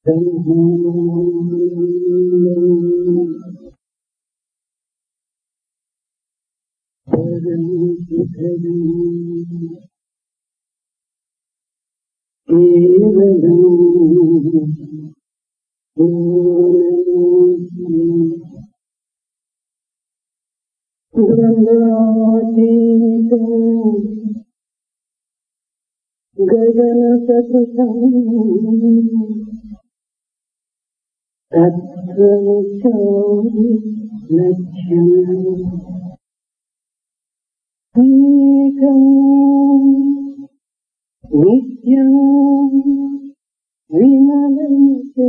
గగన సతుషం తత్వవిచారి లక్ష్యం ఏకం నిత్యం విమలం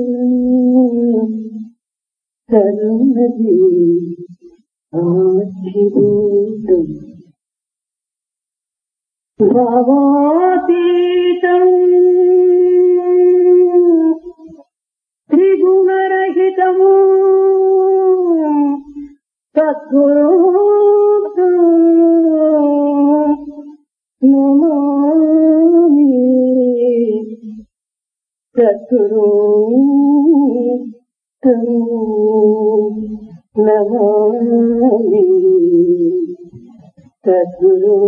సర్వది ఆచిభూతం భావాతీతం త్రిగుణరహితము సద్గురు నమామి సద్గురు నమామి సద్గురు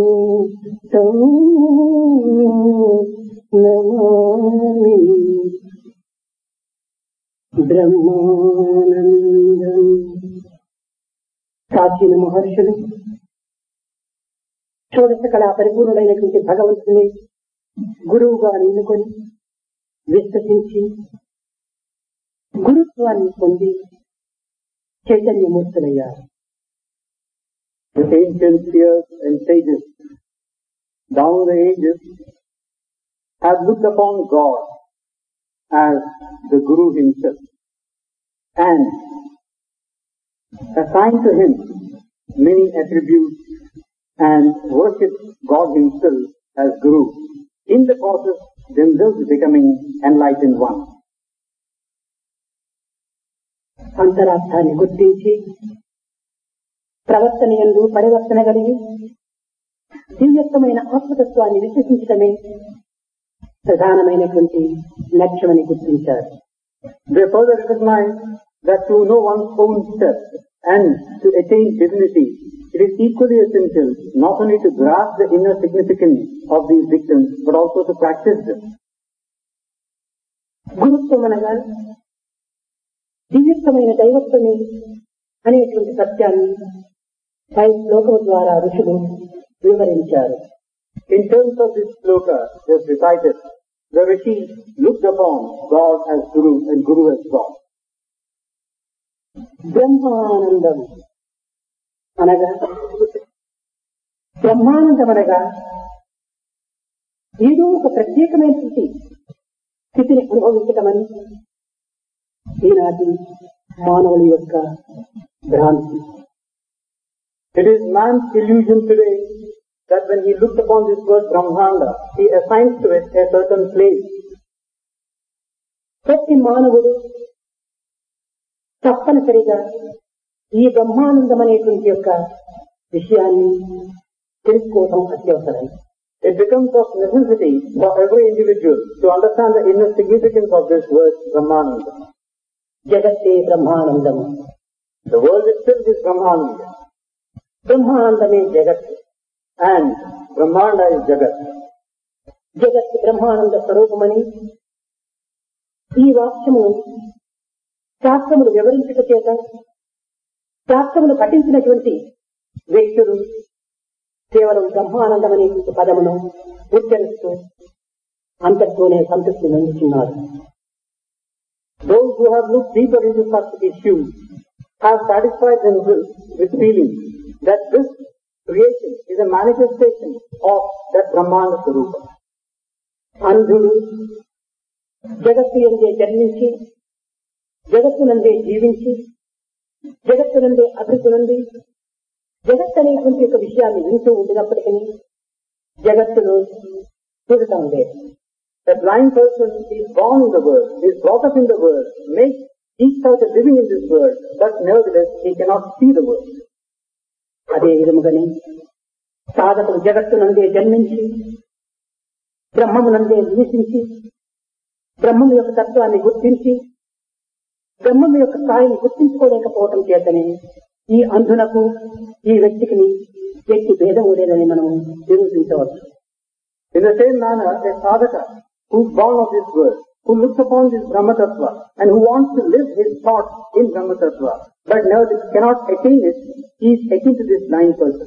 నమామి. బ్రహ్మానందం. ప్రాచీన మహర్షులు షోడశ కళా పరిపూర్ణుడైనటువంటి భగవంతుని గురువుగా ఎన్నుకొని విశ్వసించి గురుత్వాన్ని పొంది చైతన్యమూర్తులయ్యారు. The ancient seers and sages down the ages have looked upon God as the Guru himself and assigned to him many attributes and worship God himself as Guru, in the process themselves becoming enlightened one. అంతరార్థాన్ని గుర్తించి ప్రవర్తన యందు పరివర్తన కలిగి దివ్యత్వమైన ఆత్మతత్వాన్ని విశ్వసించడమే ప్రధానమైనటువంటి లక్ష్యమని గుర్తించారు. They further recognize that to know one's own self and to attain divinity, it is equally essential not only to grasp the inner significance of these dictums, but also to practice them. గురుత్వం అనగా దివ్యత్వమైన దైవత్వమే అనేటువంటి సత్యాన్ని పై శ్లోకం ద్వారా ఋషులు వివరించారు. In terms of this sloka just recited, the Rishi looked upon God as Guru and Guru as God. Brahmanandam అనగా బ్రహ్మానందం అనగా ఏదో ఒక ప్రత్యేకమైనటువంటి స్థితిని అనుభవించటమని ఈనాటి మానవుల యొక్క భ్రాంతి. It is man's illusion today that when he looked upon this word Brahmanda, he assigns to it a certain place. ప్రతి మానవుడు తప్పనిసరిగా ఈ బ్రహ్మానందం అనేటువంటి యొక్క విషయాన్ని తెలుసుకోవడం అత్యవసరం. It becomes of necessity for every individual to understand the inner significance of this word Brahmananda. జగత్తే Brahmanandam. The world itself is Brahmananda. బ్రహ్మానందమే జగత్ And Brahmanda is Jagat. జగత్ బ్రహ్మానంద స్వరూపమని ఈ వాక్యము శాస్త్రములు వివరించుట చేత శాస్త్రములు పఠించినటువంటి వ్యక్తులు కేవలం బ్రహ్మానందం అనేటువంటి పదమును ఉచ్చరిస్తూ అంతటితోనే సంతృప్తి పొందుతున్నారు. Those who have looked deeper into such issues have satisfied themselves with feeling that this creation is a manifestation of that Brahmanda Swarupa. అంధుడు జగత్తు యందే జన్మించి జగత్తునందే జీవించి జగత్తునందే అభివృద్ధి జగత్ అనేటువంటి ఒక విషయాన్ని వింటూ ఉండినప్పటికీ జగత్తును చూడటం లేదు. A blind person is born in the world, is brought up in the world, makes each out a living in this world, but nevertheless he cannot see the world. అదే విధముగానే సాధకుడు జగత్తునందే జన్మించి బ్రహ్మమునందే నివసించి బ్రహ్మం యొక్క తత్వాన్ని గుర్తించి బ్రహ్మం యొక్క స్థాయిని గుర్తించుకోలేకపోవటం చేతనే ఈ అంధునకు ఈ వ్యక్తికి వ్యక్తి భేదం లేదని మనం నిరూపించవచ్చు. In the same manner, a sadhaka who is born of this world, who looks upon this Brahma Tattva and who wants to live his thoughts in Brahma Tattva, but never cannot attain it, he is akin to this blind person.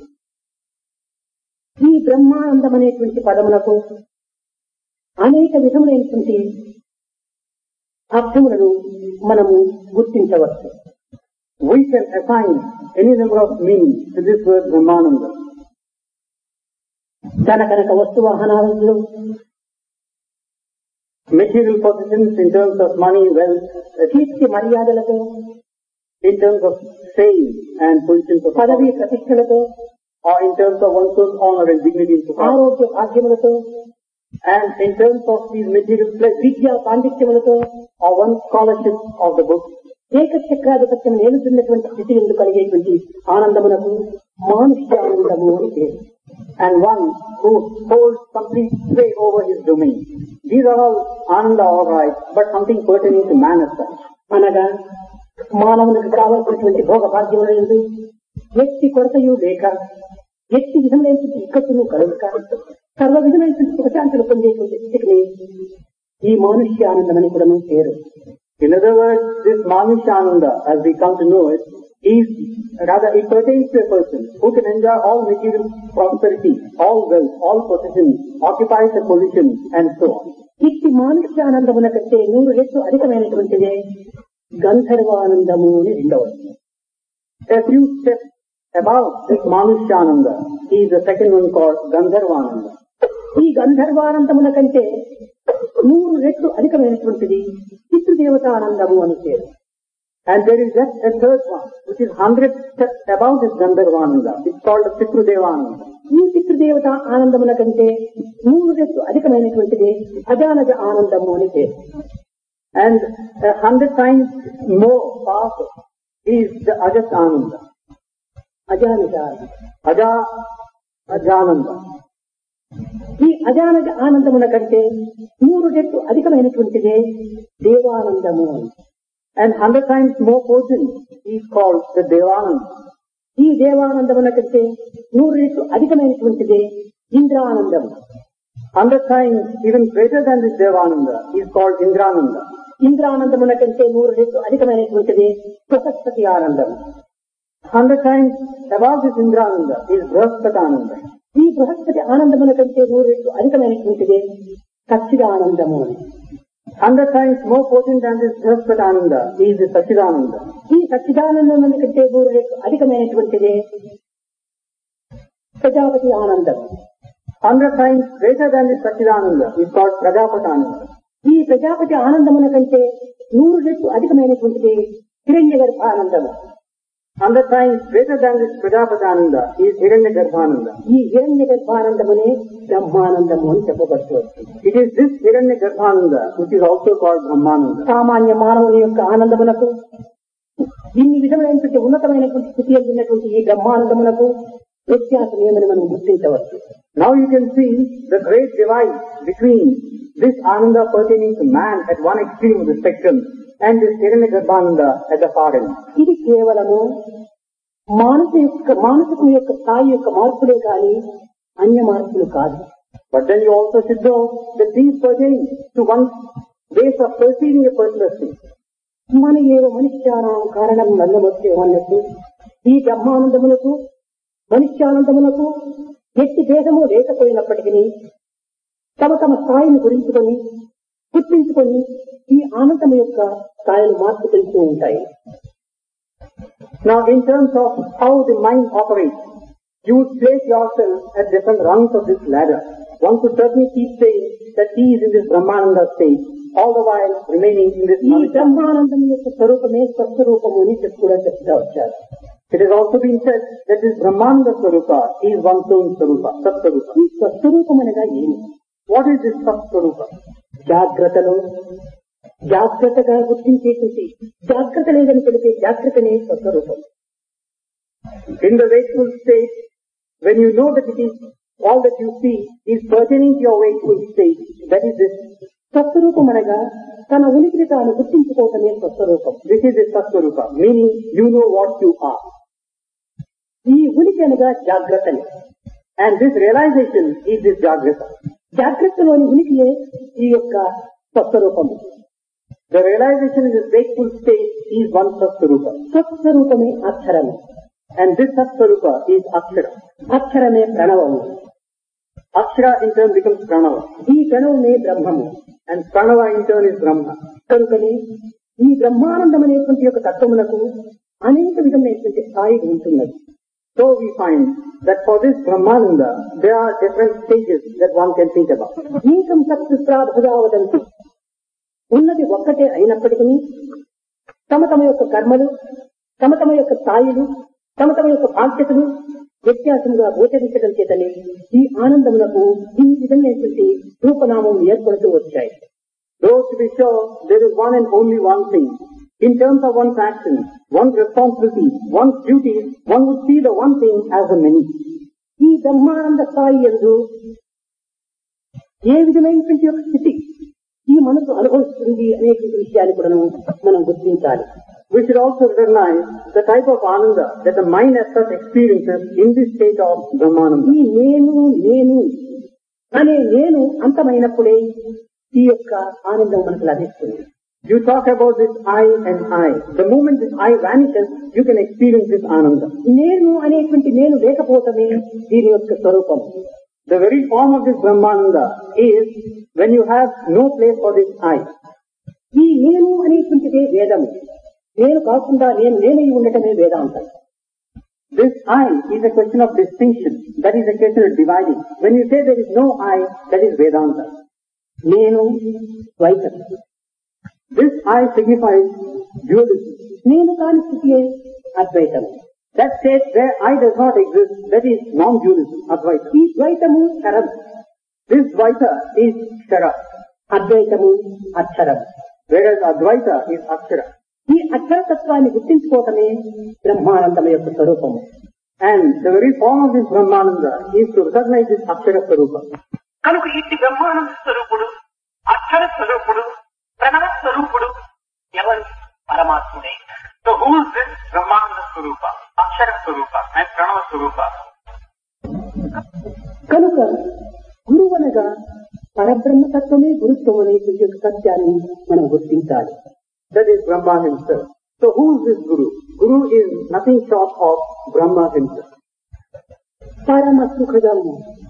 ఈ బ్రహ్మానందం అనేటువంటి పదములకు అనేక విధములైనటువంటి అర్థములను మనము గుర్తించవచ్చు. We can assign any number of meanings to this word Brahmananda. ధన కనక వస్తు వాహనాలలో, material possessions in terms of money, wealth, కీర్తి మర్యాదలతో, in terms of fame and positions of పదవి ప్రతిష్టలతో, or in terms of one's own honor and dignity in society, ఆరోగ్య భాగ్యములతో, and in terms of these material pleasures, విద్యా పాండిత్యములతో, or one's scholarship of the book, ఏకచక్రాధిపత్యం నేలుతున్నటువంటి స్థితి ఎందుకు కలిగేటువంటి ఆనందమునకు మానుష్యానందము అని పేరు. and one who holds complete sway over his domain. These are all ananda, all right, but something pertaining to man as such. అనగా మానవునికి కావలసినటువంటి భోగ భాగ్యములందు వ్యక్తి కొరతయు లేక, వ్యక్తి విధములైనటువంటి ఇక్కట్టును కలుగుక, సర్వ విధమైనటువంటి సుఖశాంతులు పొందేటువంటి స్థితిని ఈ మానుష్యానందం అని కూడా పేరు. In other words, this Manushananda, as we come to know it, is rather it pertains to a person who can enjoy all material prosperity, all wealth, all possessions, occupies a position, and so on. ఇట్టి మానుష్యానందమున కంటే 100 రెట్లు అధికమైనటువంటిదే గంధర్వానందము అని రెండవది. A few steps above this Manushananda is the second one called Gandharvananda. ఈ గంధర్వానందముల కంటే 100 రెట్లు అధికమైనటువంటిది పితృదేవతానందము అని పేరు. And there is just a third one, which is 100 steps above this Gandharvananda. It's called Pitrudevananda. ఈ పితృదేవత ఆనందముల కంటే 100 రెట్లు అధికమైనటువంటిది అజానజ ఆనందము అని పేరు. And 100 times more powerful is the Ajat Ananda. అజానజ Ajananda. ఈ అజానజ ఆనందముల కంటే 100 రెట్లు అధికమైనటువంటిదే దేవానందము అని. And 100 times more potent is called the Devananda. ఈ దేవానందముల కంటే 100 రెట్లు అధికమైనటువంటిదే ఇంద్రానందము. 100 times even greater than this Devananda is called Indrananda. ఇంద్రానందముల కంటే 100 రెట్లు అధికమైనటువంటిదే బృహస్పతి ఆనందము. 100 times above this Indrananda is Brahaspatananda. ఈ బృహస్పతి ఆనందముల కంటే 100 రెట్లు అధికమైనటువంటిదే సచ్చిదానందము అని. 100 times more potent than this Brahaspatananda is the Sachidananda. ఈ సచ్చిదానందం కంటే 100 రెట్లు అధికమైనటువంటిదే ప్రజాపతి ఆనందం. 100 times greater than this Sachidananda is called Prajapatananda. ఈ ప్రజాపతి ఆనందముల కంటే 100 రెట్లు అధికమైనటువంటిది హిరణ్య గర్భానందము. 100 times greater than this Prajapatananda is Hiranyagarbhananda. ఈ హిరణ్య గర్భానందమునే బ్రహ్మానందము అని చెప్పబడుతుంది. It is this Hiranyagarbhananda which is also called Brahmananda. సామాన్య మానవుని యొక్క ఆనందమునకు, ఇన్ని విధమైనటువంటి ఉన్నతమైనటువంటి స్థితి ఉన్నటువంటి ఈ బ్రహ్మానందమునకు వ్యత్యాసం ఏమని మనం గుర్తించవచ్చు. Now you can see the great divide between this Ananda pertaining to man at one extreme of the spectrum and this Hiranyagarbhananda at the far end. ఇది కేవలము మానసికం యొక్క స్థాయి యొక్క మార్పులే కానీ అన్య మార్పులు కాదు. But then you also should know that these pertain to one's ways of perceiving a particular thing. మన ఏవో మనిష్యానం కారణం నందమొచ్చే అన్నట్టు ఈ బ్రహ్మానందములకు మనిష్యానందములకు ఎట్టి భేదము లేకపోయినప్పటికీ తమ తమ స్థాయిని గుర్తించుకొని ఈ ఆనందం యొక్క స్థాయిలు మార్పు తెలుస్తూ ఉంటాయి. Now in terms of how the mind operates, you would place yourself at different rungs of this ladder. One could certainly keep saying that he is in this Brahmananda state, all the while remaining in this ఈ బ్రహ్మానందం యొక్క స్వరూపమే స్వస్వరూపము అని కూడా చెప్తా వచ్చారు. It has also been said that this Brahmananda Swarupa is one's own Swarupa, Sat-Swarupa. ఈ స్వస్వరూపం అనగా ఏమి? What is this Sat-Swarupa? జాగ్రత్తగా గుర్తించేటువంటి జాగ్రత్త లేదని తెలిపే జాగ్రత్తనే స్వస్వరూపం. In the wakeful state, when you know that it is all that you see is pertaining to your wakeful state, that is this స్వస్వరూపం అనగా తన ఉనికిని తాను గుర్తించుకోవటమే స్వస్వరూపం. This is the Satsvarupa, meaning you know what you are. ఈ ఉనికి అనగా జాగ్రత్తని. And this realization is this Jagrata. జాగ్రత్తలోని ఉనికియే ఈ యొక్క స్వస్వరూపము. The realization in this wakeful state is one Satsvarupa. స్వస్వరూపమే అక్షరము. And this Satsvarupa is Akshara. అక్షరమే ప్రణవము. Akshara in turn becomes Pranava. ఈ ప్రణవమే బ్రహ్మము. And Pranava in turn is Brahma. కనుకనే ఈ బ్రహ్మానందం అనేటువంటి యొక్క తత్వమునకు అనేక విధమైనటువంటి స్థాయిలు ఉంటున్నది. So we find that for this Brahmananda, there are different stages that one can think about. ఏకం సత్పుత్రాభుజావదంతి. ఉన్నది ఒక్కటే అయినప్పటికీ తమ తమ యొక్క కర్మలు, తమ తమ యొక్క స్థాయిలు, తమ తమ యొక్క బాధ్యతలు వ్యత్యాసంగా గోచరించడం చేతనే ఈ ఆనందమునకు ఈ విధమైనటువంటి రూపనామం ఏర్పడుతూ వచ్చాయి. Though to be sure, there is one and only one thing. In terms of one's actions, one's responsibilities, one's duties, one would see the one thing as the many. ఈ బ్రహ్మానంద స్థాయి యందు ఏ విధమైనటువంటి యొక్క స్థితి ఈ మనసు అనుభవిస్తుంది అనేటువంటి విషయాన్ని కూడా మనం గుర్తించాలి. We should also recognize the type of ananda that the mind as such experiences in this state of Brahmananda. ఈ నేను అనే నేను అంతమైనప్పుడే ఈ యొక్క ఆనందం మనకు లభిస్తుంది. You talk about this I and I. The moment this I vanishes, you can experience this ananda. నేను అనేటువంటి నేను లేకపోవటమే దీని యొక్క స్వరూపం. The very form of this Brahmananda is when you have no place for this I. ఈ నేను అనేటువంటిదే వేదము. నేను కాకుండా నేనై ఉండటమే వేదాంతం. This I is a question of distinction. That is a question of dividing. When you say there is no I, that is Vedanta. నేను ద్వైతం. This I signifies dualism. నేను కాని స్థితియే అద్వైతం. That state where I does not exist, that is non-dualism, Advaita. ఈ ద్వైతము క్షరం. This Dvaita is Kshara, అద్వైతము అక్షరం. whereas Advaita is Akshara. ఈ అక్షరతత్వాన్ని గుర్తించుకోవటమే బ్రహ్మానందం యొక్క స్వరూపము. And the very form of this Brahmananda is to recognize this Akshara Swarupa. కనుక ఇట్టి బ్రహ్మానంద స్వరూపుడు, అక్షర స్వరూపుడు, ప్రణవ స్వరూపుడు ఎవరు? పరమాత్ముడే. So who is this Brahmananda Swarupa, Akshara Swarupa and Pranava Swarupa? కనుక గురువనగా పరబ్రహ్మతత్వమే గురుత్వం అనేటువంటి యొక్క సత్యాన్ని మనం గుర్తించాలి. That is Brahma himself. So who is this Guru? Guru is nothing short of Brahma himself. పరమ సుఖదము.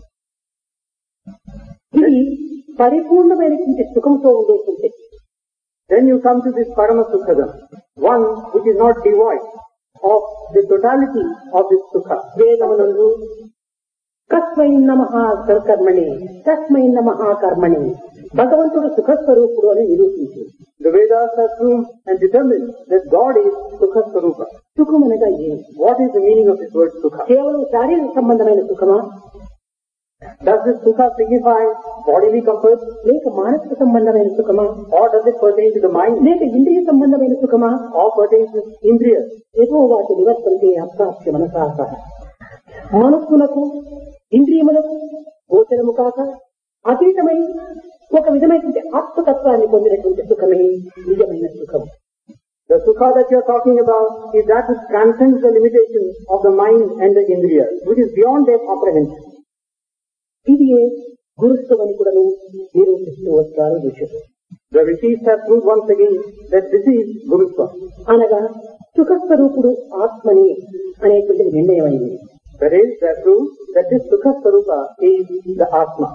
ఇది పరిపూర్ణమైనటువంటి సుఖంతో ఉండేటువంటి. Then you come to this Parama Sukhadam, one which is not devoid of the totality of this Sukha. వేదమునందు కస్మై నమః కర్మణి, కస్మై నమః కర్మణి, భగవంతుడు సుఖస్వరూపుడు అని నిరూపించింది. The Vedas have proved and determined that God is Sukha Swarupa. సుఖం అనగా ఏమి? What is the meaning of this word Sukha? కేవలం శారీరక సంబంధమైన సుఖమా? Does this Sukha signify bodily comfort? లేక మానసిక సంబంధమైన సుఖమా? Or does it pertain to the mind? లేక ఇంద్రియ సంబంధమైన సుఖమా? Or pertains to Indriyas? ఏదో వాటి నివర్తంతే అప్రాప్య మనసాస. మనస్సులకు ఇంద్రియములకు గోచరము కాక అతీతమై ఒక విధమైనటువంటి ఆత్మతత్వాన్ని పొందినటువంటి సుఖమే నిజమైన సుఖం. The Sukha that you are talking about is that which transcends the limitations of the mind and the Indriyas, which is beyond their comprehension. ఇది గురుత్వం అని కూడా నిరూపిస్తూ వచ్చారు ఋషులు. The rishis have proved once again that this is Gurutva. అనగా సుఖస్వరూపుడు ఆత్మని అనేటువంటిది నిర్ణయమైంది. That is, they have proved that this Sukha Swarupa is the Atma.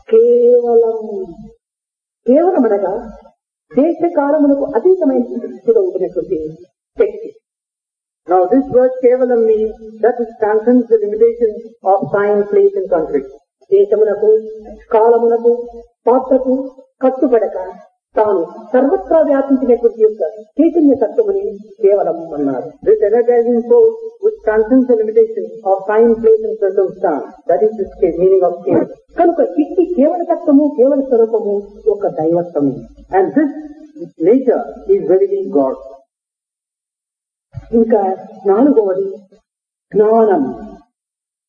కేవలం అనగా దేశకాలమునకు అతీతమైన స్థితిలో ఉంటున్నటువంటి శక్తి. Now this word Kevalam means that which transcends the limitations of time, place and country. దేశమునకు, కాలమునకు, పాత్రకు కట్టుబడక తాను సర్వత్రా వ్యాపించినటువంటి యొక్క చైతన్య తత్వముని కేవలం అన్నారు. This energizing force which transcends the limitations of time, place and circumstance. That is the meaning of Kevalam. కనుక ఇట్టి కేవల తత్వము, కేవల స్వరూపము ఒక దైవత్వము. And this nature is verily God. ఇంకా నాలుగవది జ్ఞానం.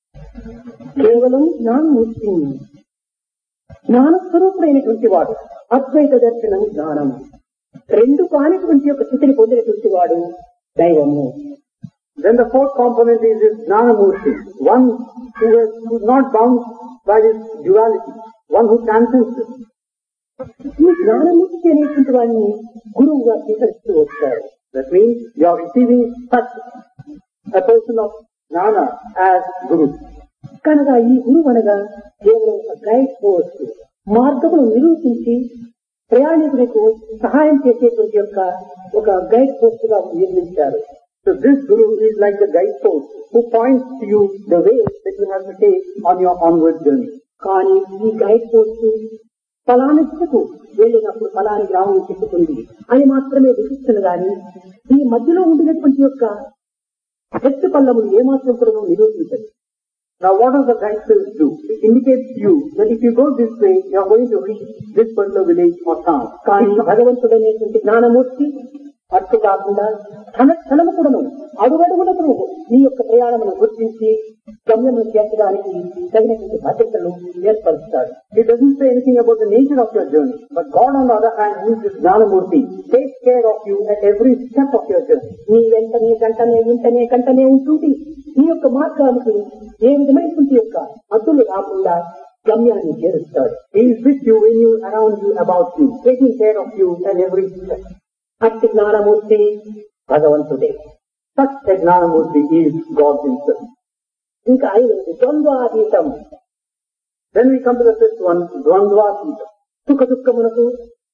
కేవలం జ్ఞానం ఇస్తుంది. జ్ఞానస్వరూపుడైనటువంటి వాడు అద్వైత దర్శనం జ్ఞానం రెండు కానిటువంటి యొక్క స్థితిని పొందినటువంటి వాడు దైవము. Then the fourth component is this Jnanamurti, one who is not bound by this duality, one who transcends it. ఈ జ్ఞానమూర్తి అనేటువంటి వాడిని గురువుగా స్వీకరిస్తూ వచ్చారు. That means you are receiving such a person of Jnana as Guru. కనుక ఈ గురువు అనగా కేవలం ఒక గైడ్ పోస్ట్, మార్గమును నిరూపించి ప్రయాణికులకు సహాయం చేసేటువంటి యొక్క ఒక గైడ్ పోస్ట్ గా నిర్మించారు. So this Guru is like the guide post who points to you the way that you have to take on your onward journey. కానీ ఈ గైడ్ పోస్ట్ ఫలానికు వెళ్ళినప్పుడు ఫలాని గ్రామం చెప్పుకుంది అని మాత్రమే విధిస్తుంది గాని ఈ మధ్యలో ఉండినటువంటి యొక్క ఎత్తు పల్లములు ఏమాత్రం కూడా నిరూపించదు. Now what does the guide post do? It indicates to you that if you go this way, you are going to reach this particular village or town. కానీ భగవంతుడనేటువంటి జ్ఞానమూర్తి అట్టు కాకుండా క్షణము కూడాను అడుగడుగునకు నీ యొక్క ప్రయాణమును గుర్తించి గమ్యమును చేర్చడానికి తగినటువంటి బాధ్యతలు ఏర్పరుస్తాడు. It doesn't say anything about the nature of your journey, but God on the other hand, who is this Jnanamurti, takes care of you at every step of your journey. నీ వెంటనే గంటనే ఉంటుంది. నీ యొక్క మార్గానికి ఏ విధమైనటువంటి యొక్క అడ్డులు రాకుండా గమ్యాన్ని చేరుస్తాడు. He is with you, in you, around you, about you, taking care of you at every step. అట్టి జ్ఞానమూర్తి భగవంతుడే. Such a Jnanamurti is God himself. ఇంకా ఐదవది ద్వంద్వాతీతం. Then we come to the fifth one, Dvandvātītam. సుఖ దుఃఖములకు,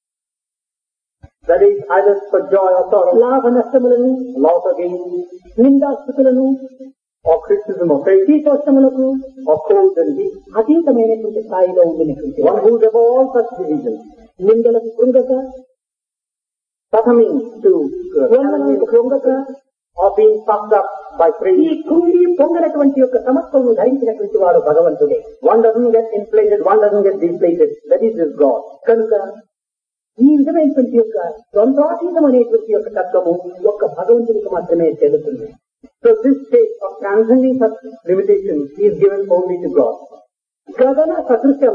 that is either for joy or sorrow, లాభ నష్టములను, loss or gain, నిందాస్థుతులను, or criticism or praise, శీతోష్ణములకు, or cold and heat. అతీతమైనటువంటి స్థాయిలో ఉండినటువంటి One who is above all such divisions. నిందలకు కృంగక, Succumbing to వందనలకు కృంగక, or being puffed up by ఈ praise. కృంగి పొంగనటువంటి యొక్క సమత్వము ధరించినటువంటి వాడు భగవంతుడే. One doesn't get inflated, one doesn't get deflated. That is his God. కనుక ఈ విధమైనటువంటి యొక్క ద్వంద్వాతీతం అనేటువంటి యొక్క తత్వము ఒక్క భగవంతునికి మాత్రమే చెల్లుతుంది. So this state of transcending such limitations is given only to God. గగన సదృశం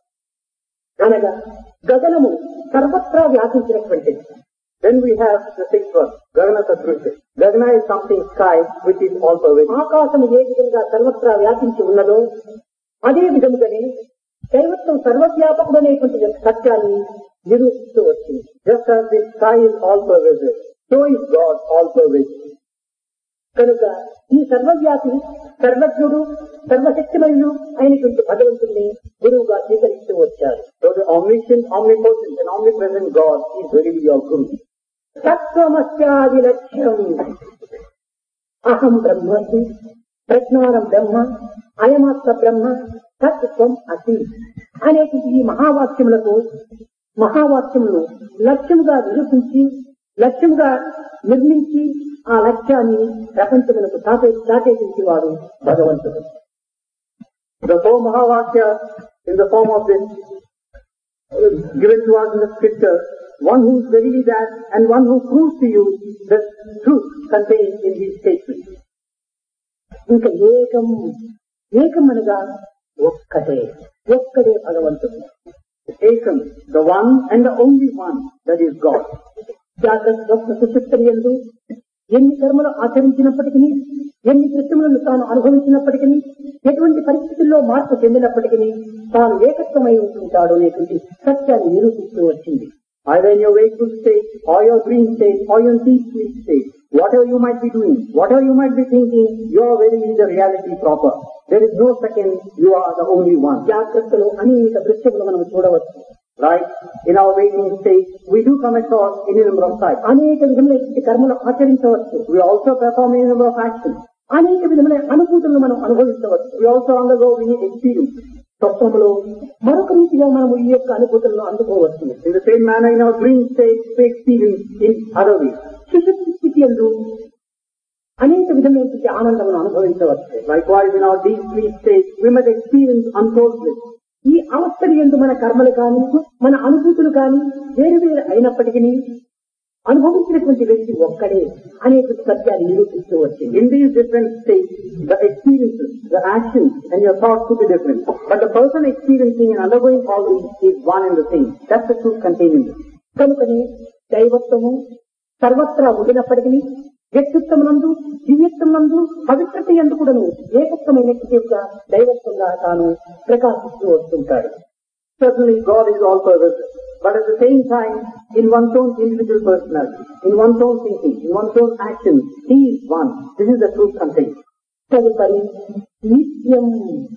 అనగా గగనము సర్వత్రా వ్యాపించినటువంటిది. Then we have the sixth one, Gagana Satrusha. Gagana is something sky which is all pervading. ఆకాశము ఏ విధంగా సర్వత్రా వ్యాపించి ఉన్నదో అదే విధముగానే దైవత్వం సర్వవ్యాపకుడనేటువంటి సత్యాన్ని నిరూపిస్తూ వచ్చింది. Just as the sky is all pervasive, so is God all pervasive. కనుక ఈ సర్వవ్యాపి, సర్వజ్ఞుడు, సర్వశక్తిమయుడు అయినటువంటి భగవంతుడిని గురువుగా స్వీకరిస్తూ వచ్చారు. So the omniscient, omnipotent and omnipresent God is really your Guru. తత్వమస్యాది లక్ష్యం అహం బ్రహ్మస్మి, ప్రజ్ఞానం బ్రహ్మ, అయమాత్మ బ్రహ్మ, తత్వం అసి అనేటువంటి ఈ మహావాక్యములు లక్ష్యముగా నిరూపించి, లక్ష్యముగా నిర్మించి ఆ లక్ష్యాన్ని ప్రపంచములకు దాటేటువంటి వాడు భగవంతుడు. The four Mahavakya in the form of this given to us in the scripture, one who is verily that and one who proves to you the truth contained in these statements. ఇంకా ఏకం అనగా ఒక్కడే భగవంతుడు. Ekam, the one and the only one, that is God. జాగ్రత్త స్వప్న సుషుప్తులందు ఎన్ని కర్మలు ఆచరించినప్పటికీ, ఎన్ని కృత్యములను తాను అనుభవించినప్పటికీ, ఎటువంటి పరిస్థితుల్లో మార్పు చెందినప్పటికీ తాను ఏకత్వమై ఉంటుంటాడు అనేటువంటి సత్యాన్ని నిరూపిస్తూ వచ్చింది. Either in your wakeful state, or your dream state, or your deep sleep state, whatever you might be doing, whatever you might be thinking, you are verily the reality proper. There is no second, you are the only one. జాగ్రత్తలో అనేక దృశ్యములు మనం చూడవచ్చు. Right? In our waking state, we do come across any number of sights. అనేక విధములైన కర్మలు ఆచరించవచ్చు. We also perform any number of actions. అనేక విధములైన అనుభూతులను మనం అనుభవించవచ్చు. We also undergo many experiences. స్వప్నంలో మరొక రీతిగా మనం ఈ యొక్క అనుభూతులను అందుకోవచ్చు. In the same manner, in our dream state, we experience in other ways. సుషుప్తి స్థితి యందు అనేక విధమైనటువంటి ఆనందమును అనుభవించవచ్చు. Likewise, in our deep sleep state, we might experience untold bliss. ఈ అవస్థలు యందు మన కర్మలు కానీ, మన అనుభూతులు కానీ వేరు వేరు అయినప్పటికీ అనుభవించినటువంటి వ్యక్తి ఒక్కడే అనేటువంటి సత్యాన్ని నిరూపిస్తూ వచ్చింది. In these different states, the experiences, the actions and your thoughts could be different. But the person experiencing and undergoing all these is one and the same. That's the truth contained in this. కనుకని దైవత్వము సర్వత్రా ఉండినప్పటికీ వ్యక్తిత్వమునందు, దివ్యత్వమునందు, పవిత్రత యందు కూడాను ఏకత్వమైనటువంటి యొక్క దైవత్వంగా తాను ప్రకాశిస్తూ వస్తుంటాడు. Certainly God is all pervasive, but at the same time, in one's own individual personality, in one's own thinking, in one's own actions, He is one. This is the truth contained. తదుపరి నిత్యం.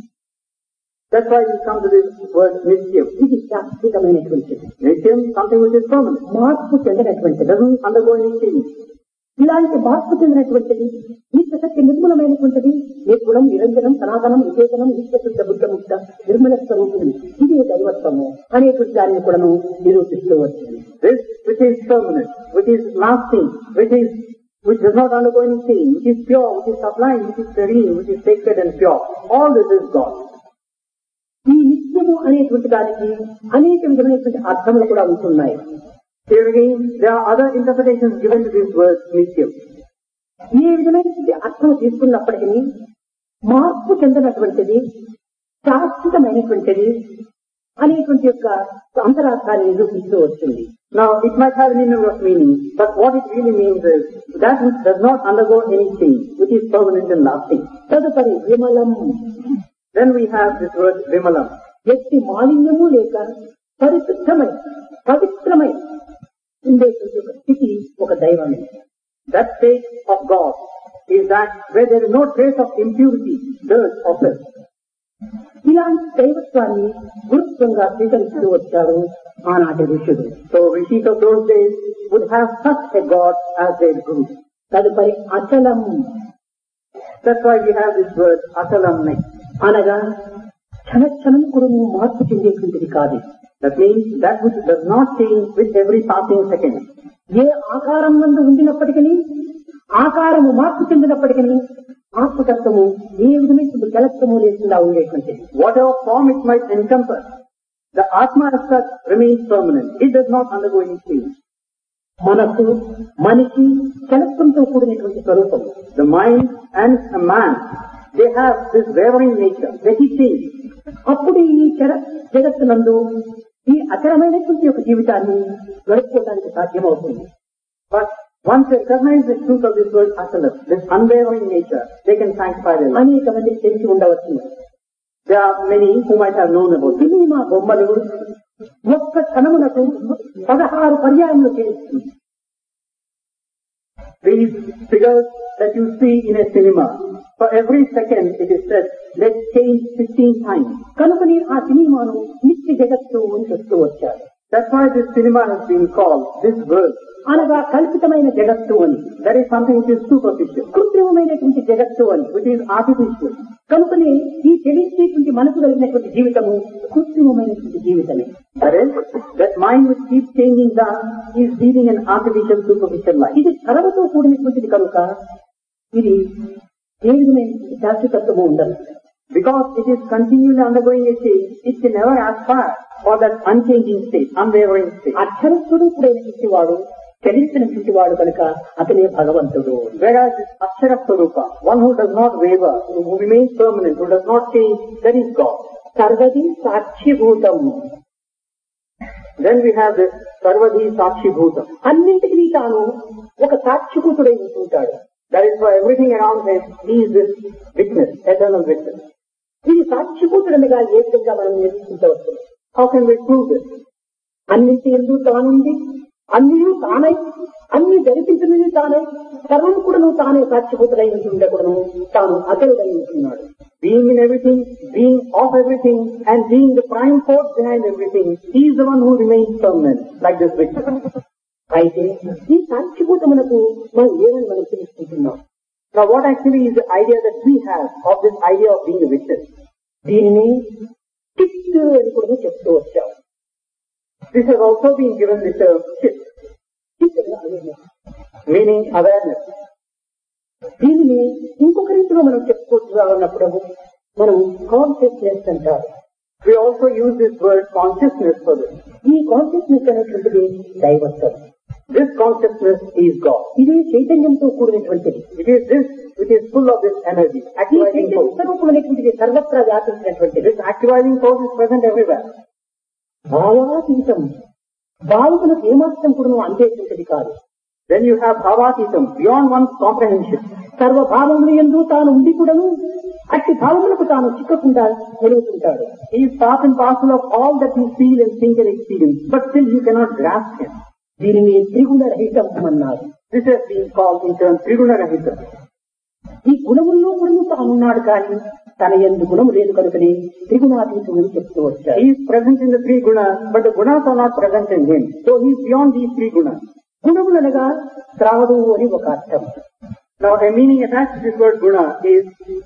That's why we come to this word nityam. ఇది శాశ్వతమైనటువంటిది. Nityam, something which is permanent. మార్పు చెందినటువంటిది. Doesn't undergo any change. ఇలాంటి మార్పు చెందినటువంటిది, నిత్య సత్య నిర్మూలమైనటువంటిది, నిర్గుణం, నిరంజనం, సనాతనం, విశేషణం, నిత్యశుద్ధ బుద్ధముక్త నిర్మల స్వరూపుడు, ఇదే దైవత్వము అనేటువంటి దాన్ని కూడా నిరూపిస్తూ వచ్చింది. This which is permanent, which is lasting, which does not undergo any change, which is pure, which is sublime, which is serene, which is sacred and pure, all this is God. ఈ నిత్యము అనేటువంటి దానికి అనేక విధమైనటువంటి అర్థములు కూడా ఉంటున్నాయి. Here again, there are other interpretations given to this word nityam. ఏ విధమైనటువంటి అర్థం తీసుకున్నప్పటికీ మార్పు చెందినటువంటిది, శాశ్వతమైనటువంటిది అనేటువంటి యొక్క అంతరార్థాన్ని నిరూపిస్తూ వచ్చింది. Now, it might have a number of meanings, but what it really means is that which does not undergo any change, which is permanent and lasting. తదుపరి విమలం. Then we have this word vimalam. వ్యక్తి మాలిన్యము లేక పరిశుద్ధమై పవిత్రమై ఉండేటువంటి ఒక స్థితి ఒక దైవమే. That state of God is that where there is no trace of impurity, dirt or filth. ఇలాంటి దైవత్వాన్ని గురుత్వంగా స్వీకరిస్తూ వచ్చారు ఆనాటి ఋషులు. So rishis of those days would have such a God as their guru. తదుపరి అచలం. That's why we have this word achalam next. అనగా క్షణక్షణం కూడా మార్పు చెందేటువంటిది కాదు. That means that which does not change with every passing second. ఏ ఆకారం నందు ఉండినప్పటికీ, ఆకారము మార్పు చెందినప్పటికీ ఆత్మతత్వము ఏ విధమైన జలత్వము లేకుండా ఉండేటువంటిది. Whatever form it might encompass, the Atma as such remains permanent. It does not undergo any change. మనసు, మనిషి జలత్వంతో కూడినటువంటి స్వరూపం. The mind and a man, they have this wavering nature. They keep changing. అప్పుడు ఈ జగత్తునందు ఈ అచలమైనటువంటి ఒక జీవితాన్ని గడుపుకోవడానికి సాధ్యమవుతుంది. But once they recognize the truth of this word achalam, this unwavering nature, they can sanctify their life. అనేక మంది తెలిసి ఉండవచ్చు. There are many who might have known about this. Cinema బొమ్మలు ఒక్క క్షణములకు 16 పర్యాయములు చేస్తుంది. These figures that you see in a cinema, for every second it is said, let's change 16 times. కనుకని ఆ సినిమాను నిత్య జగత్తు అని చెప్తూ వచ్చారు. That's why this cinema has been called this world. అనగా కల్పితమైన జగత్తు అని. That is something which is superficial, కృత్రిమమైనటువంటి జగత్తు అని, which is artificial. కనుకని ఈ చెడించేటువంటి మనసు కలిగినటువంటి జీవితము కృత్రిమమైనటువంటి జీవితమే. That is, that mind which keeps changing that is leading an artificial, superficial life. ఇది కలవతో కూడినటువంటిది కనుక ఇది ఏ విధమైనటువంటి శాశ్వతత్వము ఉండదు. Because it is continually undergoing a change, it can never aspire for that unchanging state, unwavering state. అక్షరస్వరూపుడైనటువంటి వాడు, చలించినటువంటి వాడు కనుక అతనే భగవంతుడు. Whereas this Akshara Swarupa, one who does not waver, who remains permanent, who does not change, that is God. సర్వది సాక్షిభూతం. Then we have this Sarvadhi Sakshi Bhutam. అన్నింటికీ తాను ఒక సాక్షిభూతుడై ఉంటుంటాడు. That is for everything around him, he is this witness, eternal witness. ఇది సాక్షిభూతుడనగా ఏ విధంగా మనం నిరూపించవచ్చు? How can we prove this? అన్నింటి ఎందు తానుంది, అన్నీ తానై, అన్ని జరిపించినది తానై, సర్వం కూడా తానే సాక్షిభూతుడై ఉండకూడను, తాను అతరుడై ఉంటున్నాడు. Being in everything, being of everything, and being the prime force behind everything, he is the one who remains permanent, like this witness. అయితే ఈ సాక్షిభూతమునకు మనం ఏమని మనం తెలుసుకుంటున్నాం? Now what actually is the idea that we have of this idea of being a witness? దీనిని చిత్ అని కూడా చెప్తూ వచ్చాం. This has also been given the term chit, meaning awareness. దీనిని ఇంకొక రీతిలో మనం చెప్పుకోవచ్చు అన్నప్పుడు మనం కాన్షియస్నెస్ అంటారు. We also use this word consciousness for this. ఈ కాన్షియస్నెస్ అనేటువంటిది దైవత్వం. This consciousness is God. ఇది చైతన్యంతో కూడినటువంటిది. It is this which is full of this energy, ఈ activating చైతన్య force. స్వరూపమైనటువంటిది సర్వత్రా వ్యాపించినటువంటిది. This activating force is present everywhere. భావాతీతం, భావములకు ఏమాత్రం కూడా అందేటువంటిది కాదు. Then you have bhavatism, beyond one's comprehension. సర్వభావములు యందు తాను ఉండి కూడాను అట్టి భావములకు తాను చిక్కకుండా నిలుగుతుంటాడు. He is part and parcel of all that you feel and think and experience, but still you cannot grasp him. దీనిని త్రిగుణ రహితం అన్నారు. This has been called in turn Triguna Rahita. ఈ గుణముల్లో కూడా తానున్నాడు కానీ తన యందు గుణము లేదు కనుకనే త్రిగుణాతీతుడని చెప్తూ వచ్చారు. He is present in the three gunas, but the gunas are not present in him. So he is beyond these three gunas. గుణములనగా త్రావడు అని ఒక అర్థం. Now a meaning attached to this word guna is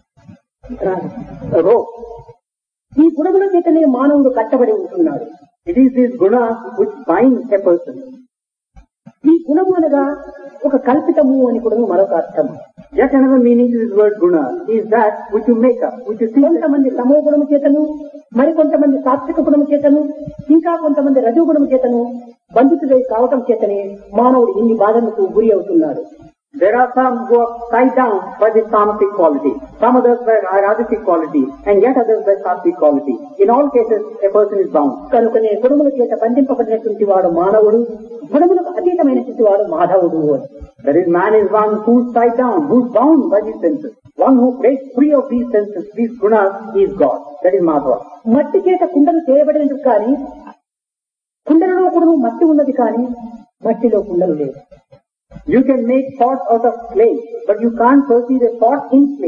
a rope. ఈ గుణముల చేతనే మానవుడు కట్టబడి ఉంటున్నాడు. It is these gunas which bind a person. ఈ గుణము అనగా ఒక కల్పితము అని కూడా మరొక అర్థం. Yet another meaning to this word guna is that which you make up, which you see. కొంతమంది తమో గుణము చేతను, మరికొంతమంది సాత్విక గుణము చేతను, ఇంకా కొంతమంది రజోగుణము చేతను బంధితుడై కావటం చేతనే మానవుడు ఇన్ని బాధలకు గురి అవుతున్నాడు. There are some who are tied down by this tamasic quality, some others by rajasic quality, and yet others by sattvic quality. In all cases, a person is bound. కనుకనే గుణముల చేత బంధింపబడినటువంటి వాడు మానవుడు, గుణములకు అతీతమైనటువంటి వాడు మాధవుడు అని. That is, man is one who is tied down, who is bound by these senses. One who breaks free of these senses, these gunas, is God. That is Madhava. మట్టి చేత కుండలు చేయబడినది కానీ కుండలలో కూడా మట్టి ఉన్నది కానీ మట్టిలో కుండలు లేవు. You can make pots out of clay, but you can't perceive a pot in clay.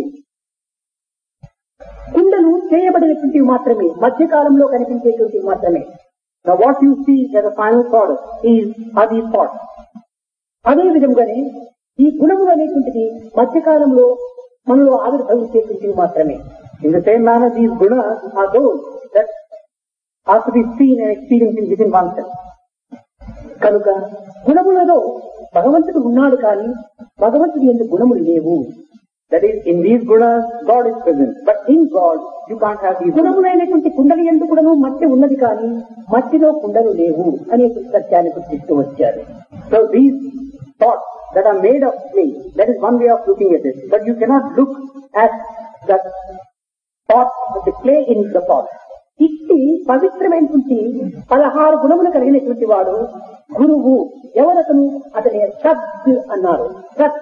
కుండలు చేయబడినటువంటివి మాత్రమే, మధ్యకాలంలో కనిపించేటువంటివి మాత్రమే. Now what you see as a final product are these pots. అదే విధంగానే ఈ గుణములు అనేటువంటిది మధ్యకాలంలో మనలో ఆవిర్భవించేటువంటివి మాత్రమే. In the same manner, these gunas are those that are to be seen and experienced within oneself. కనుక గుణములలో భగవంతుడు ఉన్నాడు కానీ భగవంతుడి యందు గుణములు లేవు. That is, in these gunas, God is present. But in God, you can't have these gunas. గుణములైనటువంటి kundali యందు కూడాను మట్టి ఉన్నది కానీ మట్టిలో కుండలు లేవు అనే సత్యాన్ని గుర్తిస్తూ వచ్చారు. So these pots that are made of clay, that is one way of looking at it. But you cannot look at the pot, the clay in the pot. ఇట్టి పవిత్రమైనటువంటి 16 గుణములు కలిగినటువంటి వాడు గురువు. ఎవరతను? అతని సత్ అన్నారు. సత్.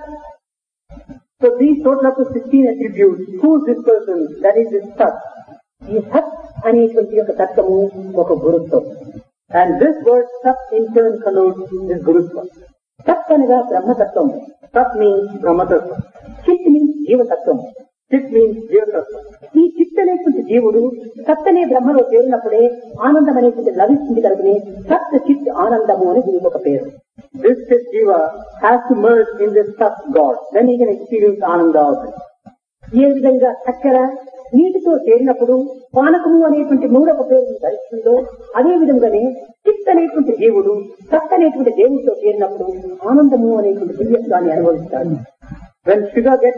So these total up to 16 attributes. Who is this person? That is this Sat. ఈ సత్ అనేటువంటి యొక్క తత్వము ఒక గురుత్వం. And this word Sat in turn connotes this Gurutva. సత్ అనగా బ్రహ్మతత్వం. Sat means Brahmatattva. చిత్ మీన్స్ జీవతత్వం. Chit means Jivatattva. ఈ చిత్ అనేటువంటి జీవుడు సత్ అనే బ్రహ్మలో చేరినప్పుడే ఆనందం అనేటువంటి లభిస్తుంది కనుకనే సత్ చిత్ ఆనందము అని దీనికి ఒక పేరు. This Chit Jiva has to merge in this Sat God. Then he can experience Ananda also. ఏ విధంగా చక్కెర నీటితో చేరినప్పుడు పానకము అనేటువంటి మూడవ పేరు ధరిస్తుందో అదే విధంగానే చిత్ అనేటువంటి జీవుడు సత్ అనేటువంటి దేవుడితో చేరినప్పుడు ఆనందము అనేటువంటి దివ్యత్వాన్ని అనుభవిస్తాడు. When sugar gets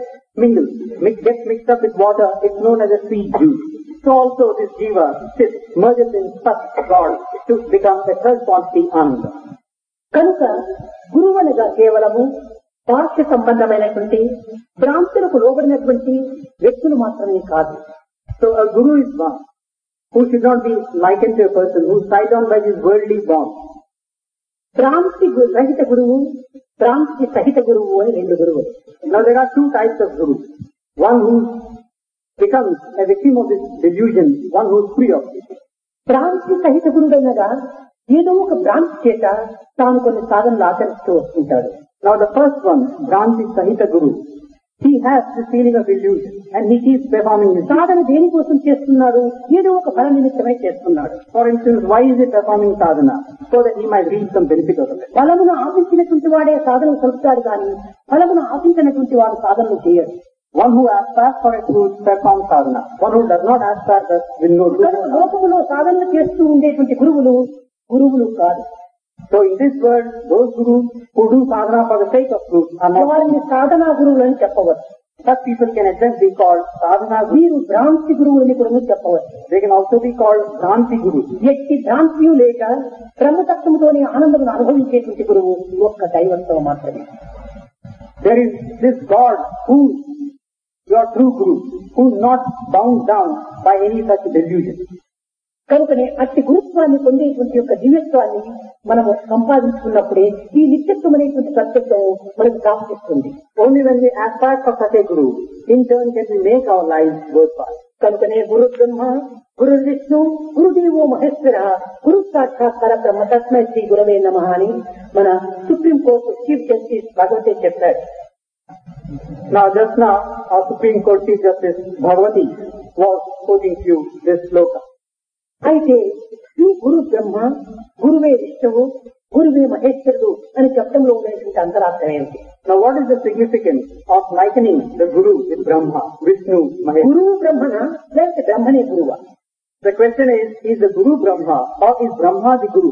mixed up with water, it's known as a sweet juice. So also this Jiva Chit merges in Sat God to become a third quality Ananda. కనుక గురువు అనగా కేవలము పార్శ్వ సంబంధమైనటువంటి భ్రాంతులకు లోబడినటువంటి వ్యక్తులు మాత్రమే కాదు. So a guru is one who should not be likened to a person who is tied down by this worldly bond. భ్రాంతి రహిత గురువు, భ్రాంతి సహిత గురువు అని రెండు గురువులు. Now there are two types of gurus. One who becomes a victim of this delusion, one who is free of it. భ్రాంతి సహిత గురువు అనగా ఏదో ఒక భ్రాంతి చేత తాను కొన్ని సాధనలు ఆచరిస్తూ వస్తుంటాడు. Now the first one, Bhranti Sahita Guru, he has this feeling of illusion and he keeps performing his సాధన దేనికోసం చేస్తున్నాడు? ఏదో ఒక ఫల నిమిత్తమే చేస్తున్నాడు. For instance, why is he performing sadhana? So that he might reap some benefit out of it. ఫలమును ఆశించినటువంటి వాడే సాధనలు కలుపుతాడు కానీ ఫలమును ఆశించినటువంటి వాడు సాధనలు చేయడు. One who aspires for a truth performs sadhana. One who does not aspire that will no truth. లోకములో సాధనలు చేస్తూ ఉండేటువంటి గురువులు కాదు. So in this world, those gurus who do sadhana for the sake of truth are not. వారిని సాధనా గురువులు అని చెప్పవచ్చు. such people can at best be called sadhana gurus. వీరు భ్రాంతి గురువులని కూడా చెప్పవచ్చు. They can also be called Bhranti gurus. ఎట్టి భ్రాంతియు లేక బ్రహ్మతత్వముతోనే ఆనందమును అనుభవించేటువంటి గురువు ఒక్క దైవంతో మాత్రమే. There is this God who is your true guru, who is not bound down by any such delusion. కనుకనే అట్టి గురుత్వాన్ని పొందేటువంటి యొక్క దివ్యత్వాన్ని మనము సంపాదించుకున్నప్పుడే ఈ నిత్యత్వం అనేటువంటి సత్యత్వం మనకు ప్రాప్తిస్తుంది. Only when we aspire for such a guru, in turn can we make our lives worthwhile. కనుకనే గురు బ్రహ్మ, గురు విష్ణు, గురుదేవో మహేశ్వర, గురు సాక్షాత్కార బ్రహ్మ తస్మై శ్రీ గురవే నమః అని మన సుప్రీం కోర్టు చీఫ్ జస్టిస్ భగవతే చెప్పారు. Now just now, our Supreme Court Chief Justice Bhagavati was quoting to you this sloka. అయితే ఈ గురు బ్రహ్మ, గురువే విష్ణువు, గురువే మహేశ్వరుడు అని చెప్పడంలో ఉండేటువంటి అంతరార్థం ఏమిటి? Now what is the significance of likening the Guru with Brahma, Vishnu, Maheshwara? గురువు బ్రహ్మన లేకపోతే బ్రహ్మనే గురువా? The question is the Guru Brahma or is Brahma the Guru?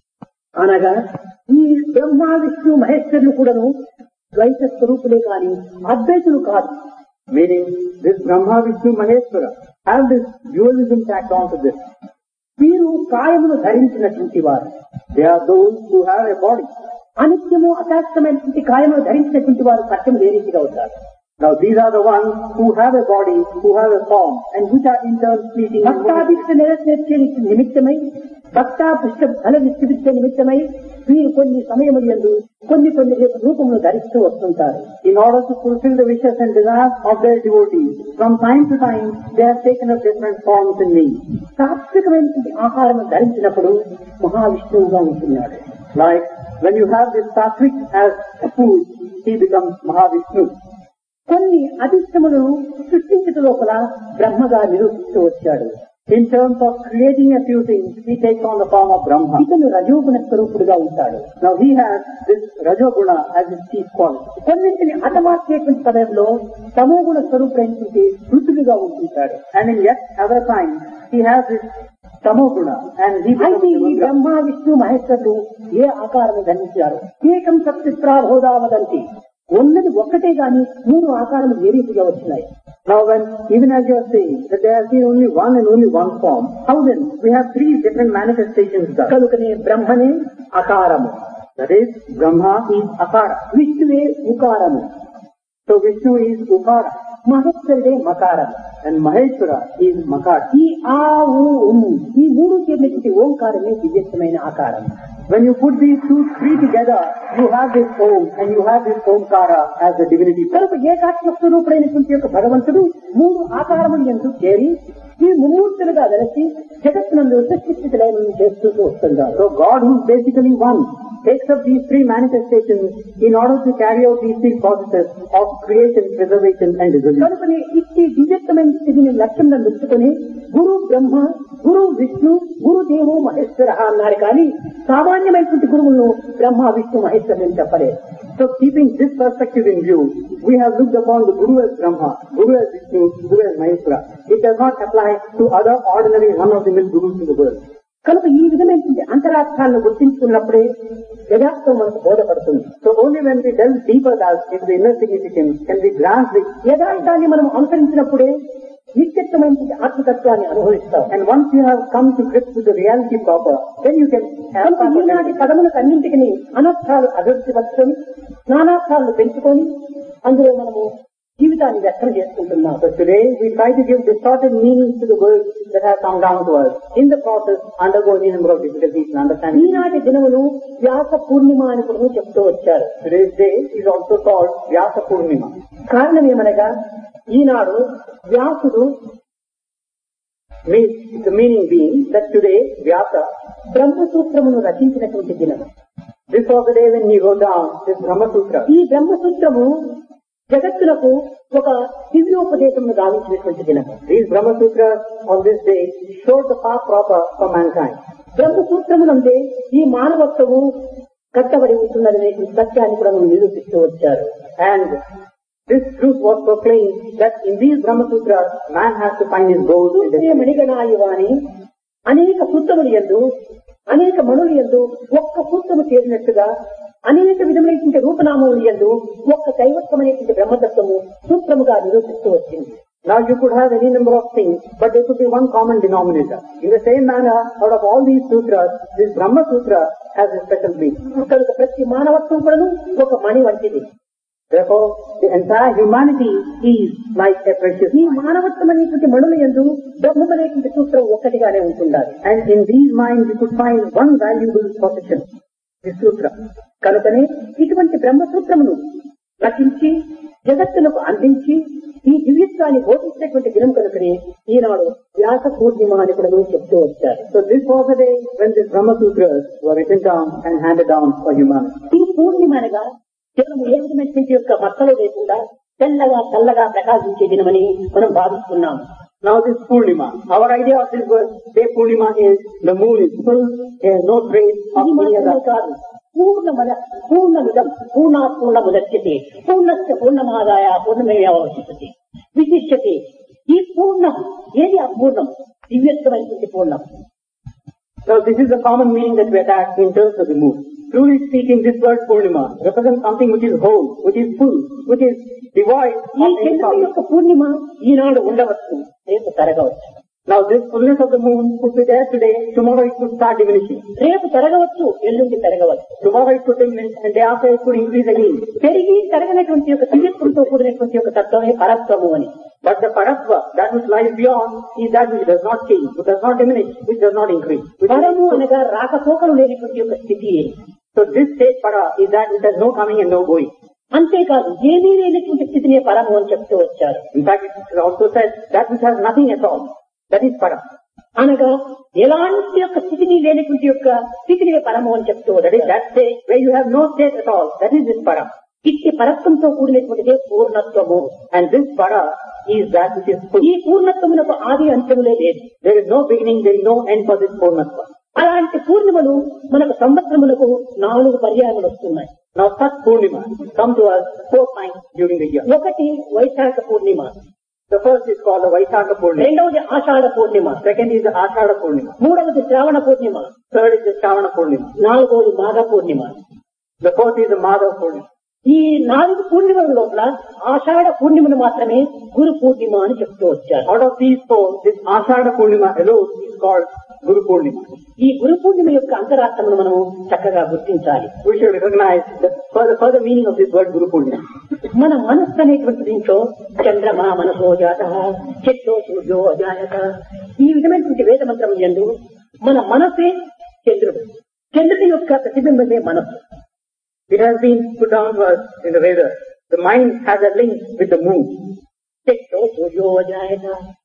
అనగా ఈ బ్రహ్మ విష్ణు మహేశ్వరులు కూడాను ద్వైత స్వరూపులే కాని అద్వైతులు కాదు. Meaning this Brahma, Vishnu, Maheshwara have this dualism tacked onto this. వీరు కాయమును ధరించినటువంటి వారు. They are those who have a body. అనిత్యము అశాస్త్రమైనటువంటి కాయమును ధరించినటువంటి వారు సత్యం ఏ రీతిగా అవుతారు? Now these are the ones who have a body, who have a form, and which are in turn fleeting. భక్తాభిష్ట నిరస్య నిమిత్తమై, భక్తాభిష్ట ఫల విశ్వ నిమిత్తమై వీరు కొన్ని సమయములందు కొన్ని రూపములు ధరిస్తూ వస్తుంటారు. In order to fulfill the wishes and desires of their devotees, from time to time they have taken up different forms in me. సాత్వికమైనటువంటి ఆహారం ధరించినప్పుడు మహావిష్ణువుగా ఉంటున్నాడు. Like when you have this sattvic as a food, he becomes Mahavishnu. కొన్ని అధిష్టములను సృష్టించడం లోపల బ్రహ్మగా నిరూపిస్తూ వచ్చాడు. In terms of creating a few things, he takes on the form of Brahma. ఇతను రజోగుణ స్వరూపుడుగా ఉంటాడు. Now he has this Rajoguna as his chief quality. కొన్నింటిని హతమార్చేటువంటి సమయంలో తమోగుణ స్వరూపుడైనటువంటి రుచులుగా ఉంటుంటాడు. And in yet other times, he has this Tamoguna and he becomes అయితే ఈ Devaguna. Brahma Vishnu మహేశ్వరుడు ఏ ఆకారం ధరించారు? ఏకం సప్తిప్రాబోధావదంతి, ఉన్నది ఒక్కటే గాని మూడు ఆకారం ఏ రీతిగా వచ్చినాయి? Now when, even as you are saying, that there has been only one and only one form, how then we have three different manifestations thus? కనుకనే బ్రహ్మనే అకారము, That is, Brahma is Akara. విష్ణువే ఉకారము, So Vishnu is Ukara మహేశ్వరుడే మకారము. and Maheshwara is Makara. ఈ ఆ ఊ ఉమ్ ఈ మూడు చేరినటువంటి ఓంకారమే దివ్యమైన ఆకారం. When you put these three together, you have this Om and you have this Omkara as the divinity. కనుక ఏకాత్మ స్వరూపుడైనటువంటి యొక్క భగవంతుడు మూడు ఆకారములు ఎందుకు చేరి ఈ ముమ్మూర్తులుగా వెలసి జగత్తునందు సృష్టిస్థితులను చేస్తూ వస్తున్నారు. So God, who is basically one, takes up these three manifestations in order to carry out these three processes of creation, preservation and dissolution. కనుకనే ఇట్టి దివ్యత్వమైన స్థితిని లక్ష్యంగా నిలుచుకుని గురు బ్రహ్మ, గురు విష్ణు, గురుదేవో మహేశ్వర అన్నారు కానీ సామాన్యమైనటువంటి గురువులను బ్రహ్మ విష్ణు మహేశ్వరుని చెప్పలేదు. So keeping this perspective in view, we have looked upon the Guru as Brahma, Guru as Vishnu, Guru as Maheshwara. It does not apply to other ordinary run-of-the-mill gurus in the world. కనుక ఈ విధమైనటువంటి అంతరార్థాలను గుర్తించుకున్నప్పుడే యథార్థం మనకు బోధపడుతుంది. So only when we delve deeper into the inner significance can we grasp the యథార్థాన్ని మనం అనుసరించినప్పుడే నిత్యత్వమైనటువంటి ఆత్మతత్వాన్ని అనుభవిస్తాం. and once you have come to grips with the reality proper, then you can have కనుక ఈనాటి పదములకు అన్నింటికి అనర్థాలు అభివృద్ధి పరచుకొని నానార్థాలను పెంచుకొని అందులో మనము జీవితాన్ని వ్యక్తం చేసుకుంటున్నాం. So today we try to give distorted meanings to the words that have come down to us. In the process, undergo any number of difficulties in understanding. ఈనాటి దినమును వ్యాస పూర్ణిమ అని కూడా చెప్తూ వచ్చారు. Today's day is also called Vyasa Purnima. కారణం ఏమనగా ఈనాడు వ్యాసుడు The meaning being that today Vyasa, బ్రహ్మసూత్రమును రచించినటువంటి దినం. this was the day when he wrote down this Brahma Sutra. ఈ బ్రహ్మసూత్రము జగత్తులకు ఒక దివ్యోపదేశమును గావించినటువంటి దినం. These Brahma Sutras on this day showed the path proper for mankind. బ్రహ్మసూత్రమునందే ఈ మానవత్వము కట్టబడి ఉంటున్నదనే సత్యాన్ని కూడా మనం నిరూపిస్తూ వచ్చారు. And this truth was proclaimed that in these Brahma Sutras, man has to find his goals. మణిగణాయువాని అనేక సూత్రములు యందు అనేక మనులు యందు ఒక్క సూత్రము చేరినట్టుగా అనేక విధమైనటువంటి రూపనామములు యందు ఒక్క దైవత్వమైనటువంటి బ్రహ్మతత్వము సూత్రముగా నిరూపిస్తూ వచ్చింది. Now you could have any number of things, but there could be one common denominator. In the same manner, out of all these sutras, this Brahma Sutra has a special meaning. కనుక ప్రతి మానవత్వం కూడాను ఒక మణి వంటిది. Therefore, the entire humanity is like a precious ఈ మానవత్వం అనేటువంటి మణుల యందు బ్రహ్మమనేటువంటి సూత్రం ఒక్కటిగానే ఉంటుండాలి. And in these minds you could find one valuable possession, the sutra. కనుకనే ఇటువంటి బ్రహ్మసూత్రమును రచించి జగత్తులకు అందించి ఈ దివ్యత్వాన్ని బోధించినటువంటి దినం కనుకనే ఈనాడు వ్యాస పూర్ణిమ అని కూడా చెప్తూ వచ్చారు. So this was the day when these Brahma Sutras were written down and handed down for humanity. ఈ పూర్ణిమ అనగా కేవలం ఏ విధమైనటువంటి యొక్క మచ్చలు లేకుండా తెల్లగా చల్లగా ప్రకాశించే దినమని మనం భావిస్తున్నాం. Now this Purnima, our idea of this word, day Purnima is the moon is full, there is no trace of any other. కాదు, పూర్ణమిదం పూర్ణాత్మూర్ణముదచ్యతే పూర్ణస్య పూర్ణమాదాయ పూర్ణమేవావశిష్యతే విశిష్యతే. ఈ పూర్ణం ఏది అపూర్ణం? దివ్యత్వమైనటువంటి పూర్ణం. So this is the common meaning that we attach in terms of the moon. Truly speaking, this word Purnima represents something which is whole, which is full, which is devoid ఈ of any చంద్రుని power. యొక్క పూర్ణిమ ఈనాడు ఉండవచ్చు, రేపు తరగవచ్చు. Now this fullness of the moon could be there today, tomorrow it could start diminishing. రేపు తరగవచ్చు, ఎల్లుండి తరగవచ్చు. Tomorrow it could diminish and day after it could increase again. పెరిగి తరగనటువంటి యొక్క దివ్యత్వంతో కూడినటువంటి యొక్క తత్వమే పరత్వము అని. But the Paratva, that which lies beyond, is that which does not change, which does not diminish, which does not increase. పరము అనగా రాకపోకలు లేనటువంటి యొక్క స్థితి. So this state Para is that which has no coming and no going. అంతేకాదు ఏమీ లేనటువంటి స్థితినే పరము అని చెప్తూ వచ్చారు. In fact, it also says that which has nothing at all, that is Para. అనగా ఎలాంటి యొక్క స్థితిని లేనటువంటి యొక్క స్థితిని పరము అని చెప్తూ That is that state where you have no state at all, that is this Para. ఇట్టి పరత్వంతో కూడినటువంటిదే పూర్ణత్వము. And this Para is that which is full. ఈ పూర్ణత్వమునకు ఆది అంతములే లేదు. There is no beginning, there is no end for this Purnatva. అలాంటి పూర్ణిమలు మనకు సంవత్సరములకు 4 పర్యాయములు వస్తున్నాయి. Now such Purnima come to us 4 times during the year. ఒకటి వైశాఖ పూర్ణిమ, The first is called the Vaishakha Purnima. రెండవది ఆషాఢ పూర్ణిమ, Second is the Ashadha Purnima. మూడవది శ్రావణ పూర్ణిమ, Third is the Shravana Purnima. నాలుగవది మాఘ పూర్ణిమ. The fourth is the Madhav Purnima. ఈ 4 పూర్ణిమల లోపల ఆషాఢ పూర్ణిమను మాత్రమే గురు పూర్ణిమ అని చెప్తూ వచ్చారు. Out of these 4, this Ashadha Purnima alone is called Guru Purnima. ఈ గురు పూర్ణిమ యొక్క అంతరార్థమును మనం చక్కగా గుర్తించాలి. We should recognize the further meaning of this word Guru Purnima. మన మనస్సు అనేటువంటి దీంట్లో చంద్రమా మనసో జాత చెట్టో సూర్యో అజాయత ఈ విధమైనటువంటి వేద మంత్రం యందు మన మనసే చంద్రుడు, చంద్రుడి యొక్క ప్రతిబింబమే మనస్సు. It has been put down to us in the Vedas. The mind has a link with the moon. చెట్టో సూర్యో అజాయత.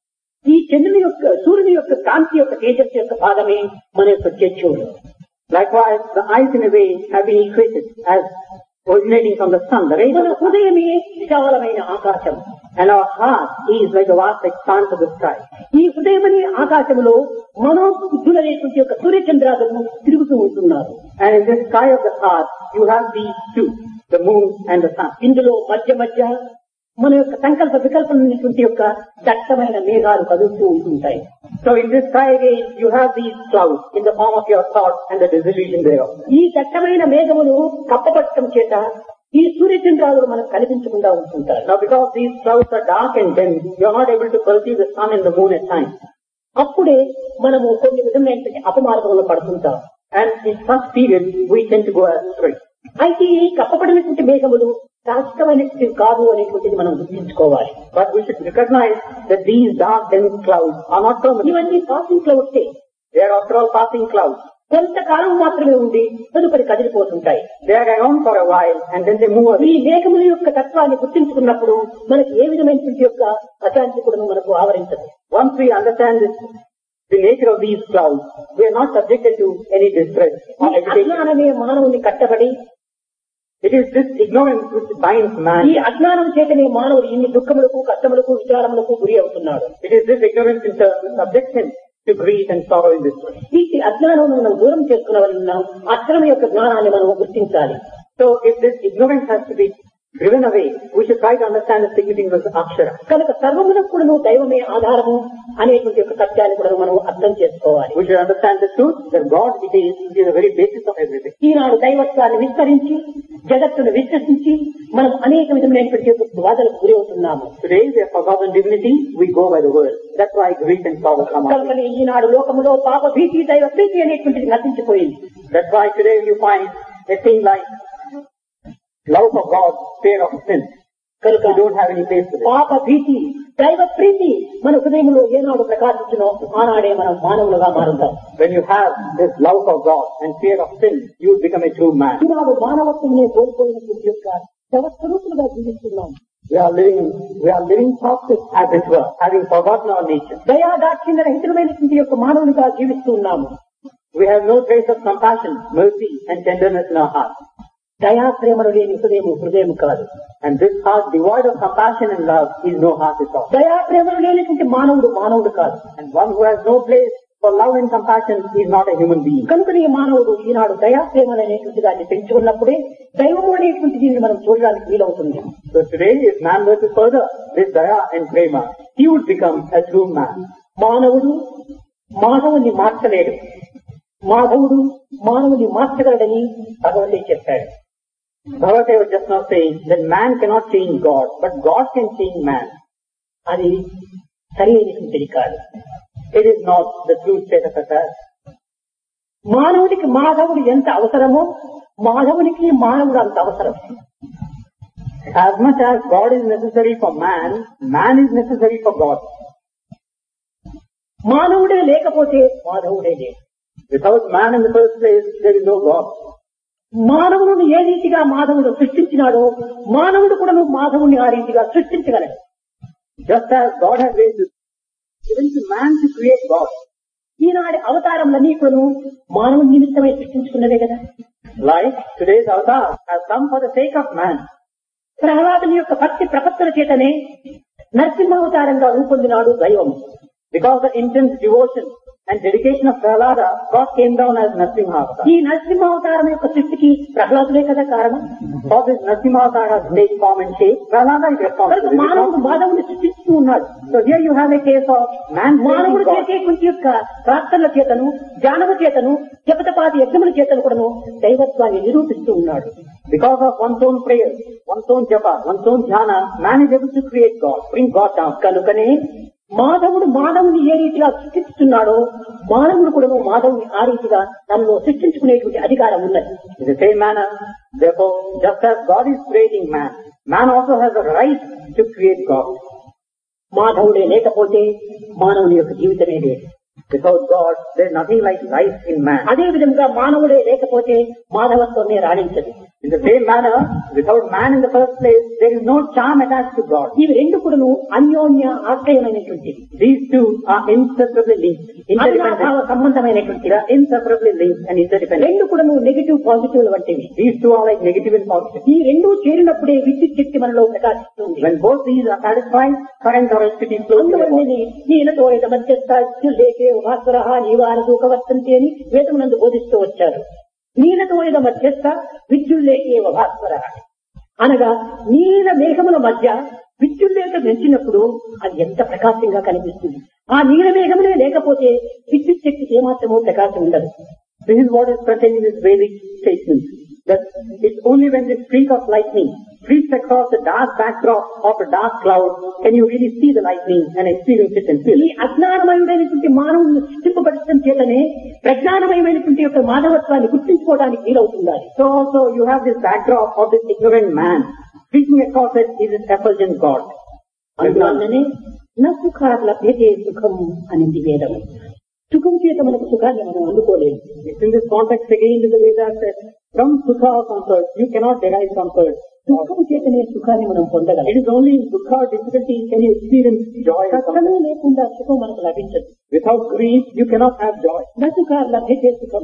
ఈ చంద్రుని యొక్క సూర్యుని యొక్క కాంతి యొక్క తేజస్సు యొక్క భాగమే మన యొక్క చక్షువులు. Likewise, the eyes in a way have been equated as originating from the sun. The rays of మన the sun. హృదయమే విశాలమైన ఆకాశం. And our heart is like the vast expanse of the sky. ఈ హృదయమనే ఆకాశంలో మనోబుద్ధులనేటువంటి యొక్క సూర్యచంద్రాలను తిరుగుతూ ఉంటున్నారు. And in the sky of the heart, you have these two, the moon and the sun. ఇందులో మధ్య మన యొక్క సంకల్ప వికల్పమైనటువంటి యొక్క దట్టమైన మేఘాలు కదులుతూ ఉంటుంటాయి. So in this sky again, you have these clouds in the form of your thoughts and the dissolution thereof. ఈ దట్టమైన మేఘములు కప్పపట్టడం చేత ఈ సూర్యచంద్రాలు మనకు కనిపించకుండా ఉంటుంటారు. Now because these clouds are dark and dense, you are not able to perceive the sun and the moon at times. అప్పుడే మనము కొన్ని విధమైనటువంటి అపమార్గంలో పడుతుంటాం. And in such periods, we tend to go astray. అయితే ఈ కప్పబడినటువంటి మేఘములు శాశ్వతమైనటువంటి కాదు అనేటువంటిది మనం గుర్తించుకోవాలి. But we should recognize that these dark dense clouds are not permanent. ఇవన్నీ పాసింగ్ క్లౌడ్సే. They are after all passing clouds. కొంతకాలం మాత్రమే ఉండి తదుపరి కదిలిపోతుంటాయి. They are around for a while and then they move away. ఈ మేఘముల యొక్క తత్వాన్ని గుర్తించుకున్నప్పుడు మనకి ఏ విధమైనటువంటి యొక్క అశాంతి కూడా మనకు ఆవరించదు. Once we understand the nature of these clouds, we are not subjected to any distress or ఈ agitation. అజ్ఞానమే మానవుని కట్టబడి It is this ignorance which binds man. ఈ అజ్ఞానం చేతనే మానవుడు ఇన్ని దుఃఖములకు కష్టములకు విచారములకు గురి అవుతున్నాడు. It is this ignorance in turn which subjects him to grief and sorrow in this way. ఈ అజ్ఞానం మనం దూరం చేసుకున్న అక్షరం యొక్క జ్ఞానాన్ని మనం గుర్తించాలి. So if this ignorance has to be driven children away, we should try to understand the significance of Akshara. కనుక సర్వమునకు కూడా దైవమే ఆధారము అనేటువంటి ఒక సత్యాన్ని కూడా మనం అర్థం చేసుకోవాలి. We should understand the truth that God is the very basis of everything. ఈనాడు దైవత్వాన్ని విస్తరించి జగత్తును విశ్వసించి మనం అనేక విధమైనటువంటి బాధలకు గురి అవుతున్నాము. Today we have forgotten divinity, we go by the world. That's why grief and sorrow come out. కనుక ఈనాడు లోకములో పాప భీతి దైవ ప్రీతి అనేటువంటిది నశించిపోయింది. That's why today you find a thing like love of God, fear of sin. కనుక You don't have any place for it. పాప భీతి దైవ ప్రీతి మన హృదయంలో ఏనాడు ప్రకాశించునో ఆనాడే మనం మానవులుగా మారుతాం. When you have this love of God and fear of sin, you will become a true man. ఈనాడు మానవత్వమే కోల్పోయినటువంటి యొక్క శవస్వరూపులుగా జీవిస్తున్నాం. We are living toxic as it were, having forgotten our nature. దయా దాక్షిణ్య రహితమైనటువంటి యొక్క మానవునిగా జీవిస్తున్నాము. We have no trace of compassion, mercy and tenderness in our heart. దయా ప్రేమలు లేని హృదయం కాదు. And this heart devoid of compassion and love is no heart at all. దయా ప్రేమలు లేనటువంటి మానవుడు కాదు. And one who has no place for love and compassion is not a human being. కనుకనే మానవుడు ఈనాడు దయా ప్రేమలు అనేటువంటి దాన్ని పెంచుకున్నప్పుడే దైవము అనేటువంటి దీన్ని మనం చూడడానికి వీలవుతుంది. So today, if man were to further this daya and prema, he would become a true man. మానవుడు మానవుని మార్చలేడు, మాధవుడు మానవుని మార్చగలడని భగవంతుడు చెప్పాడు. Bhagavad was just now saying that man cannot change God, but God can change man. అది సరి అయినటువంటిది కాదు. It is not the true state of affairs. మానవుడికి మాధవుడు ఎంత అవసరమో మాధవునికి మానవుడు అంత అవసరం. As much as God is necessary for man, man is necessary for God. మానవుడే లేకపోతే మాధవుడే లేదు. Without man in the first place, there is no God. మానవుడు ఏ రీతిగా మాధవుడు సృష్టించినాడో మానవుడు కూడా మాధవుని ఆ రీతిగా సృష్టించగలడు. Just as God has given to man to create God. ఈనాటి అవతారములన్నీ కూడా మానవుని నిమిత్తమై సృష్టించుకున్నదే కదా. Like today's avatar has come for the sake of man. ప్రహ్లాదుని యొక్క భక్తి ప్రపత్తుల చేతనే నరసింహావతారంగా రూపొందినాడు దైవం. Because of intense devotion and dedication of Prahlada, God came down as Narasimha avatar. ఈ నరసింహావతారం యొక్క సృష్టికి ప్రహ్లాదులే కదా కారణం. For this Narasimha avatar has take form and shape, Prahlada is responsible. మానవుడు మాధవుని సృష్టిస్తూ ఉన్నాడు. So here you have a case of man మానవుడు creating God. చేసేటువంటి యొక్క ప్రార్థనల చేతను జ్ఞానము చేతను జపతపాది యజ్ఞముల చేతను కూడాను దైవత్వాన్ని నిరూపిస్తూ ఉన్నాడు. Because of one's own prayer, one's own japa, one's own jhana, man is able to create God, bring God down. కనుకనే మాధవుడు మానవుని ఏ రీతిగా సృష్టిస్తున్నాడో మానవుడు కూడా మాధవుని ఆ రీతిగా తనలో సృష్టించుకునేటువంటి అధికారం ఉన్నది. In the same manner, therefore, just as God is creating man, man also has the right to create God. మాధవుడే లేకపోతే మానవుని యొక్క జీవితమే లేదు. Without God, there is nothing like life in man. అదే విధంగా మానవుడే లేకపోతే మాధవత్వమే రాణించదు. In the same manner, without man in the first place, there is no charm attached to God. ఇవి రెండు కూడా అన్యోన్య ఆశ్రయమైనటువంటి These two are inseparably linked, interdependent. సంబంధమైనటువంటి They are inseparably linked and interdependent. రెండు కూడా నెగిటివ్ పాజిటివ్ వంటివి. These two are like negative and positive. ఈ రెండు చేరినప్పుడే విద్యుత్ శక్తి మనలో ప్రకాశిస్తుంది. When both these are satisfied, current or electricity flows through the body. నీలతో మధ్యస్థే భాస్వర నీవార దూకవర్తంతి అని వేదమునందు బోధిస్తూ వచ్చారు. నీలతో మధ్యస్థ విద్యుల్లేకే భాస్వర అనగా నీల మేఘముల మధ్య విద్యుల్లేక పెంచినప్పుడు అది ఎంత ప్రకాశంగా కనిపిస్తుంది. ఆ నీల మేఘములే లేకపోతే విద్యుత్ శక్తికి ఏమాత్రమూ ప్రకాశం ఉండదు. This is what is present in this Vedic statement. That it's only when this streak of lightning streaks across the dark backdrop of a dark cloud can you really see the lightning and experience it and feel ఈ it. అజ్ఞానమయుడైనటువంటి మానవుని సృష్టింపబడటం చేతనే ప్రజ్ఞానమయమైనటువంటి యొక్క మానవత్వాన్ని గుర్తించుకోవడానికి వీలవుతుంది. So also you have this backdrop of this ignorant man. Streaking across it is this effulgent God. అందువల్లనే నా సుఖార్ల భేదే సుఖం అనేది వేదము. సుఖం చేత మనకు సుఖాన్ని మనం అందుకోలేము. It's in this context again in the Vedas that from sukha or comfort you cannot derive comfort. దుఃఖం చేతనే సుఖాన్ని మనం పొందగలం. It is only in sukha or difficulty can you experience joy and comfort. కష్టమే లేకుండా సుఖం మనకు లభించదు. Without grief you cannot have joy. నా సుఖార్ల భేదే సుఖం.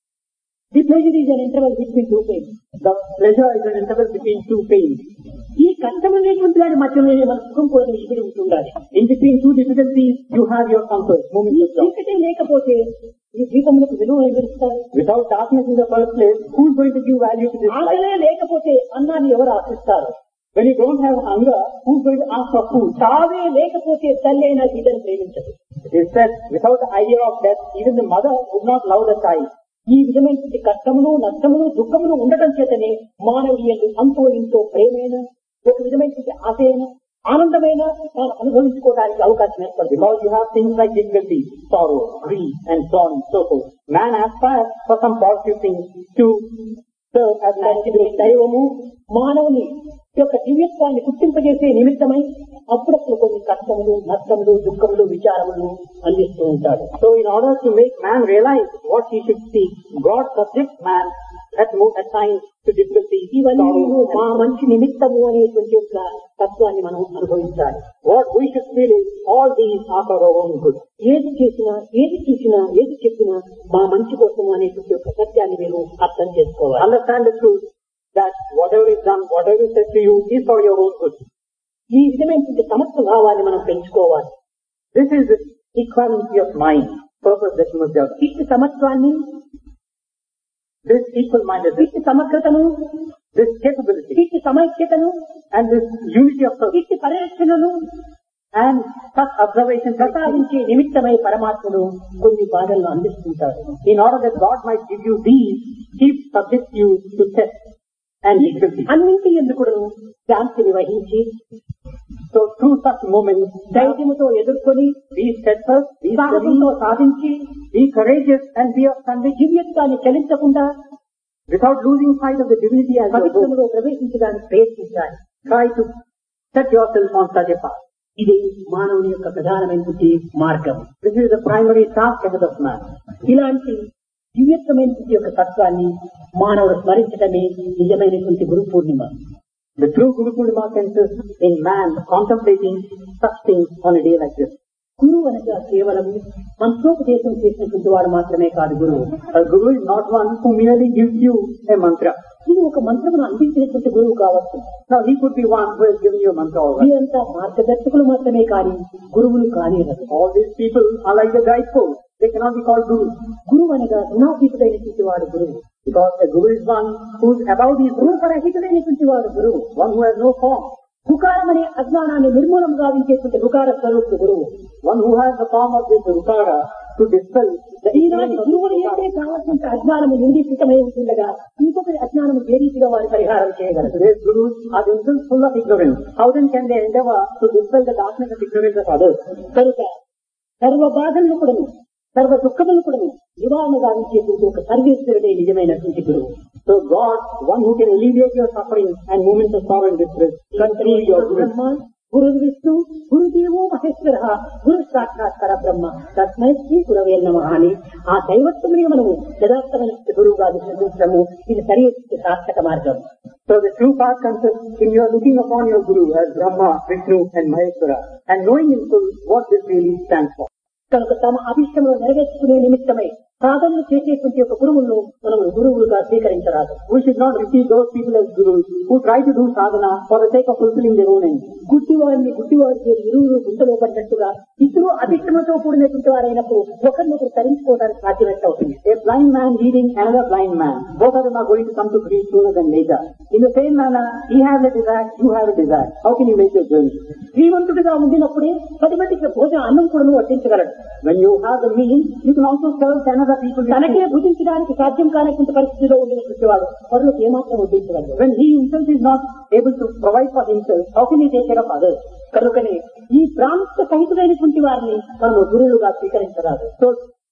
The pleasure is an interval between two pains. The pleasure is an interval between two pains. ఈ కష్టమైనటువంటి వారి మధ్యలో మన సుఖం కోసం ఇప్పుడు ఉంటుండాలి. In between two difficulties you have your comfort, moment of joy. చీకటే లేకపోతే ఈ దీపములకు విలువ ఎవరిస్తారు? Without darkness in the first place, who is going to give value to this light? ఆకలే లేకపోతే అన్నాన్ని ఎవరు ఆశిస్తారు? When you don't have hunger, who's going to ask for food? తావే లేకపోతే తల్లి అయినా బిడ్డను ప్రేమించదు. It is said, without the idea of death, even the mother would not love the child. ఈ విధమైనటువంటి కష్టములు, నష్టములు, దుఃఖములు ఉండటం చేతనే మానవుడియందు అంతో ఇంతో ప్రేమైన, ఒక విధమైనటువంటి ఆశయన, ఆనందమైన తాను అనుభవించుకోవడానికి అవకాశం ఏర్పడుతుంది. Because you have things like difficulty, sorrow, grief, and so on and so forth. Man aspires for some positive things to serve as an దైవము మానవుని యొక్క దివ్యత్వాన్ని గుర్తింపజేసే నిమిత్తమై అప్పుడప్పుడు కొన్ని కష్టములు, నష్టములు, దుఃఖములు, విచారములు అందిస్తూ ఉంటాడు. So in order to make man realize what he should seek, God subjects man at times to difficulty, ఇవన్నీ sorrow, మా మంచి నిమిత్తము అనేటువంటి యొక్క తత్వాన్ని మనం అనుభవించాలి. what we should feel is all these are for our own good. ఏది చేసినా, ఏది చూసినా, ఏది చెప్పినా మా మంచి కోసం అనేటువంటి యొక్క సత్యాన్ని మీరు అర్థం చేసుకోవాలి. Understand the truth that whatever is done, whatever is said to you is for your own good. ఈ విధమైనటువంటి సమస్త భావాన్ని మనం పెంచుకోవాలి. This is the equality of mind, purpose that you must develop. ఇట్టి సమత్వాన్ని, This equal-mindedness, ఇట్టి సమగ్రతను, this capability, ఇట్టి సమైక్యతను, and this unity of purpose, ఇట్టి పరిరక్షణను and such observation ప్రసాదించే నిమిత్తమై పరమాత్ముడు కొన్ని బాధలను అందిస్తుంటాడు. in order that God might give you these, He subjects you to test and difficulty. అన్నింటి ఎందుకు శాంతిని వహించి So through such moments, ధైర్యముతో ఎదుర్కొని be steadfast, be సాహసంతో steady, సాధించి be courageous, and be of conviction దివ్యత్వాన్ని చలించకుండా without losing sight of the divinity as your goal. పవిత్రములో ప్రవేశించడానికి ప్రయత్నించాలి. Try to set yourself on such a path. ఇది మానవుని యొక్క ప్రధానమైనటువంటి మార్గం. This is the primary task ahead of man. ఇలాంటి దివ్యత్వమైనటువంటి యొక్క తత్వాన్ని మానవుడు స్మరించడమే నిజమైనటువంటి Guru Purnima. The true Guru Purnima consists in man contemplating such things on a day like this. గురువు అనగా కేవలం మంత్రోపదేశం చేసినటువంటి వాడు మాత్రమే కాదు గురువు. A guru is not one who merely gives you a mantra. ఇది ఒక మంత్రమును అందించినటువంటి గురువు కావచ్చు. Now he could be one who has given you a mantra already. వీరంతా మార్గదర్శకులు మాత్రమే కానీ గురువులు కానేరదు. All these people are like the guideposts. They cannot be called gurus. గురువు అనగా గుణాతీతుడైనటువంటి వాడు గురువు. Because a guru is one who is above these gurus, రూపరహితుడైనటువంటి వాడు గురువు. one who has no form, రుకారం అనే అజ్ఞానాన్ని నిర్మూలం గావించేటువంటి రుకార స్వరూపుడు గురువు. one who has the form of this rukara to dispel the ఈనాటి ignorance of గురువులు ఏదే కావాల్సిన అజ్ఞానము నిందితమై ఉంటుండగా ఇంకొకరి అజ్ఞానము ఏ రీతిగా వారి పరిహారం చేయగలరు? Today's gurus are themselves full of ignorance. How then can they endeavor to dispel the darkness of ignorance of others? కనుక సర్వ బాధలను కూడాను, సర్వ దుఃఖములను కూడాను నివారణ గావించేటువంటి ఒక సర్వేశ్వరుడే నిజమైనటువంటి గురువు. So God, one who can alleviate your suffering and moments of sorrow and distress, can be your guru. బ్రహ్మ, గురు విష్ణు, గురుదేవో మహేశ్వర, గురు సాక్షాత్ పరబ్రహ్మ, తస్మై శ్రీ గురవే నమః అని ఆ దైవత్వమునే మనము యథార్థమైన గురువుగా విశ్వసించడము ఇది సరి సార్థక మార్గం. So the true path consists in your looking upon your guru as Brahma, Vishnu and Maheshwara and knowing in full what this really stands for. కనుక తమ అభిష్టంలో నెరవేర్చుకునే నిమిత్తమై సాధనలు చేసేటువంటి ఒక గురువులను మనం గురువులుగా స్వీకరించరాదు. We should not receive those people as gurus who try to do sadhana for the sake of fulfilling their own ends. గుడ్డివారిని గుడ్డివారి ఇరువురు గుంటలో పడ్డట్టుగా ఇద్దరు అభిష్టంతో కూడినటువంటి వారైనప్పుడు ఒకరినొకరు తరించుకోవడానికి సాధ్యమైతే అవుతుంది. A blind man leading another blind man, both of them are going to come to grief sooner than later. In the same manner, he has a desire, you have a desire. How can you make your journey? శ్రీమంతుడిగా ఉండినప్పుడే 10 మందికి భోజనం అన్నం కూడా వడ్డించగలడు. When you have the means, you can also serve 10 other people. తనకే భుజించడానికి సాధ్యం కానటువంటి పరిస్థితిలో ఉండినటువంటి వాడు పరులకు ఏమాత్రం వడ్డించగలడు. When he himself is not able to provide for himself, how can he take care of others? కనుకనే ఈ ప్రాంత సహితులైనటువంటి వారిని మనము గురువులుగా స్వీకరించరాదు. So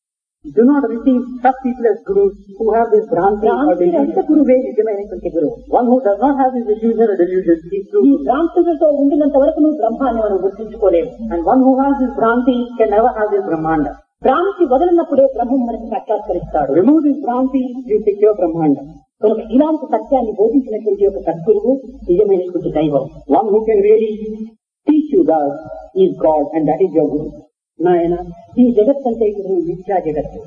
do not receive such people as gurus who have this Bhranti or delusion. గురువే నిజమైనటువంటి గురువు. One who does not have this illusion or delusion is true. ఈ భ్రాంతులతో ఉండినంత వరకు నువ్వు బ్రహ్మాన్ని మనం గుర్తించుకోలేము. And one who has this Bhranti can never have this Brahmanda. భ్రాంతి వదలినప్పుడే బ్రహ్మం మనకి సాక్షాత్కరిస్తాడు. Remove this Bhranti, you secure Brahmanda. కనుక ఇలాంటి సత్యాన్ని బోధించినటువంటి ఒక సద్గురువు నిజమైనటువంటి దైవం. One who can really teach you that is God and that is your Guru. నాయన ఈ జగత్తంటే గురువు విద్యా జగత్తు.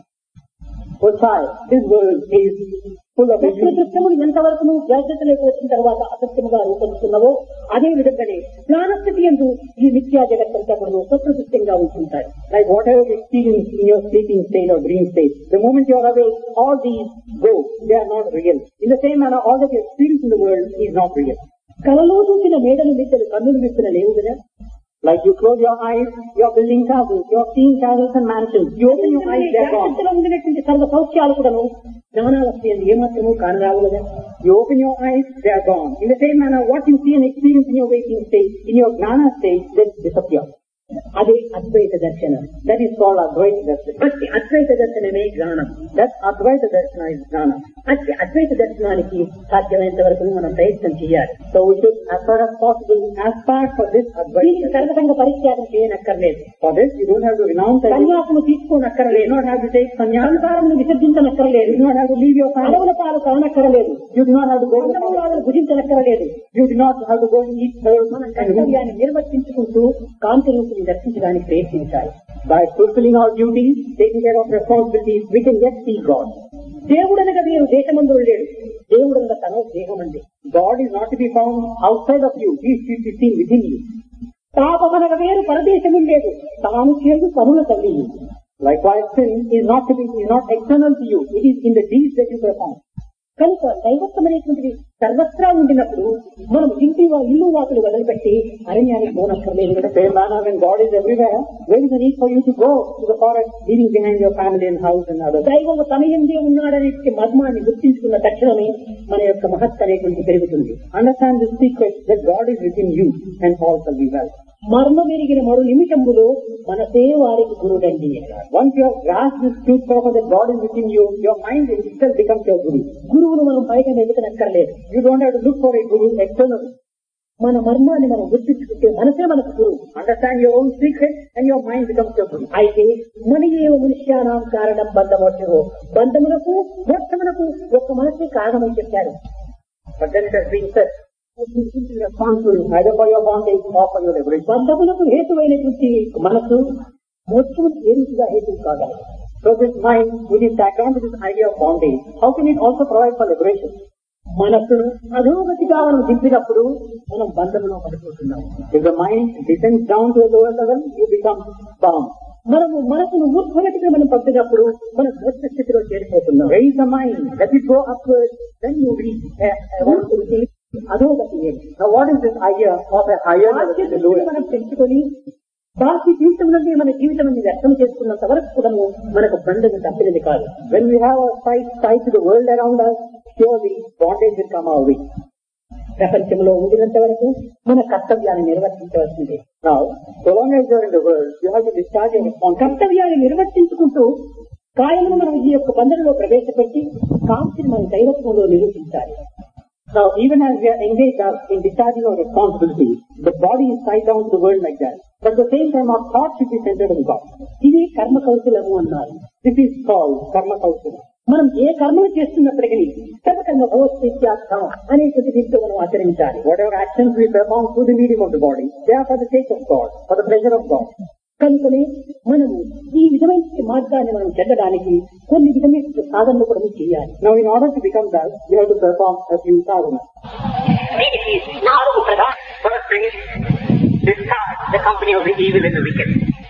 O child, this world is full of illusions. సత్యములు ఎంతవరకు నువ్వు జాగ్రత్తలోకి వచ్చిన తర్వాత అసత్యముగా రూపొందుతున్నావో అదే విధంగానే జ్ఞానస్థితి యందు ఈ విద్యా జగత్తంతా కూడా సత్యసత్యంగా ఉంటుంటాయి. Like whatever you experience in your sleeping state or dream state, the moment you are awake, all these go. They are not real. In the same manner, all that you experience in the world is not real. కలలో చూసిన మేడలు మిద్దలు కన్నులు విప్పిన లేవు కదా. Like you close your eyes, you are building castles, you are seeing castles and mansions. You open your eyes, they are gone. ఉండినటువంటి సర్వ సౌఖ్యాలు కూడాను జ్ఞానావస్థ ఏమాత్రము కానరావు కదా. You open your eyes, they are gone. In the same manner, what you see and experience in your waking state, in your gnana state, they disappear. అదే అద్వైత దర్శనం. That is called Advaita Darshana. అట్టి అద్వైత దర్శనమే జ్ఞానం. That Advaita Darshana is gnana. అట్టి అద్వైత దర్శనానికి సాధ్యమైనంత వరకు మనం ప్రయత్నం చేయాలి. So we should, as far as possible, aspire for this దీనికి Advaita. సర్వసంగ పరిత్యాగం చేయనక్కర్లేదు. For this, you don't have to renounce everything. సన్యాసము You తీసుకోనక్కర్లేదు. do not have to take sannyasa. సంసారమును విసర్జించనక్కర్లేదు. You do not have to leave your family. అడవుల పాలు కానక్కర్లేదు. You do not have to go to the forest. పంచభూతాలను భుజించనక్కర్లేదు. You do not have to go and eat herbs మన and roots. కర్తవ్యాన్ని నిర్వర్తించుకుంటూ కాంతిని దర్శించడానికి ప్రయత్నించాలి. By fulfilling our duties, taking care of responsibilities, we can yet see God. దేవుడనగా మీరు దేశమందు లేడు. దేవుడనగా తన దేహం అండి. God is not to be found outside of you. He is to be seen within you. పాపమనగా వేరు పరదేశము లేదు. తాను చేదు పనుల తల్లి. Likewise, sin is not external to you. It is in the deeds that you perform. కనుక దైవత్వం అనేటువంటిది సర్వత్రా ఉండినప్పుడు మనం ఇల్లు వాకులు వదిలిపెట్టి అరణ్యానికి పోనక్కర్లేదు కదా. Same manner, when God is everywhere, where is the need for you to go to the forest, leaving behind your family and house and others? దైవము తన యందే ఉన్నాడనే మర్మాన్ని గుర్తించుకున్న తక్షణమే మన యొక్క మహత్ అనేటువంటి పెరుగుతుంది. Understand this secret that God is within you and all shall be well. మర్మ మెరిగిన మరో నిమిషంలో మనసే వారికి గురుడండి. Once you have grasped this truth proper that God is within you, your mind itself becomes your guru. గురువును మనం బయట వెతుకనక్కర్లేదు. You don't have to look for a guru externally. మన మర్మాన్ని మనం గుర్తించుకుంటే మనసే మనకు గురువు. Understand your own secret and your mind becomes your guru. అయితే మన ఏవ మనుష్యానాం కారణం బంధమోక్షము. బంధములకు మోక్షములకు ఒక్క మనసే కారణమని చెప్పారు. But then it has been said, responsible either for your bondage or for your liberation. బంధములకు హేతువైనటువంటి మనసు మోక్షములకు ఏ రీతిగా హేతువు కాగలదు. So this mind, which is tacked on to this idea of bondage, how can it also provide for liberation? మనసును అధోగతిగా మనం దింపినప్పుడు మనం బంధంలో పడిపోతున్నాం. If the mind descends down to a lower level, you become bound. మనము మనసును ఊర్ధ్వగతిగా మనం పంపినప్పుడు మనం మోక్ష స్థితిలో చేరిపోతున్నాం. Raise the mind, let it go upwards, then you reach అధోగతి. Now what is this idea of a higher level to the lower? మనం పెంచుకొని బాహ్య జీవితం నుండి మన జీవితం వ్యర్థం చేసుకున్నంత వరకు కూడా మనకు బంధం తప్పినది కాదు. When we have our sight tied to the world around us, surely bondage will come our way. ప్రపంచంలో ఉండినంత వరకు మన కర్తవ్యాన్ని నిర్వర్తించవలసిందే. Now, so long as you are in the world, you have to discharge your responsibility. కర్తవ్యాన్ని నిర్వర్తించుకుంటూ కాయమును మనం ఈ యొక్క బంధంలో ప్రవేశపెట్టి కాంతిని మన దైవత్వంలో నిరూపించాలి. Now, even as we are engaged in discharging our responsibility, the body is tied down to the world like that. But at the same time, our thought should be centered on God. ఇది కర్మ కౌశలము అన్నారు. This is called karma kausala. మనం ఏ కర్మలు చేస్తున్నప్పటికీ సర్వకర్మ భగవత్ప్రీత్యార్థం అనేటువంటి దీంతో మనం ఆచరించాలి. Whatever actions we perform through the medium of the body, they are for the sake of God, for the pleasure of God. కనుకనే మనము ఈ విధమైన మార్గాన్ని మనం చెందడానికి కొన్ని విధమైన సాధనలు కూడా చేయాలి. Now, in order to become that, you have to perform a few sadhanas. First thing is discard the company of the evil and the wicked.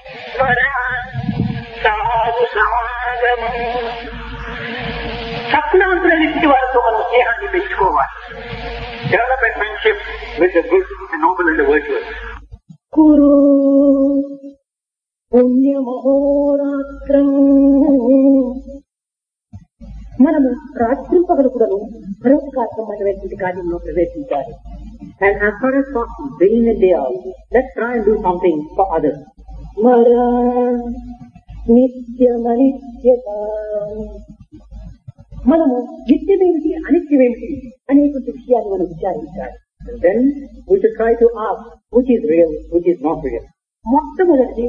సత్నాంతులన్నింటి వారితో మనం స్నేహాన్ని పెంచుకోవాలి. Develop a friendship with the good, the noble and the virtuous. కురు పుణ్యమహోరాత్రం. మనము రాత్రి పగలు కూడాను పరోపకారమైనటువంటి కార్యంలో ప్రవేశించాలి. And as far as possible, day in and day out, let's try and do something for others. మర నిత్యమనిత్యత. మనము నిత్యమేమిటి అనిత్యమేమిటి అనేటువంటి విషయాన్ని మనం విచారించాలి. Then we should try to ask which is real, which is not real. మొట్టమొదటి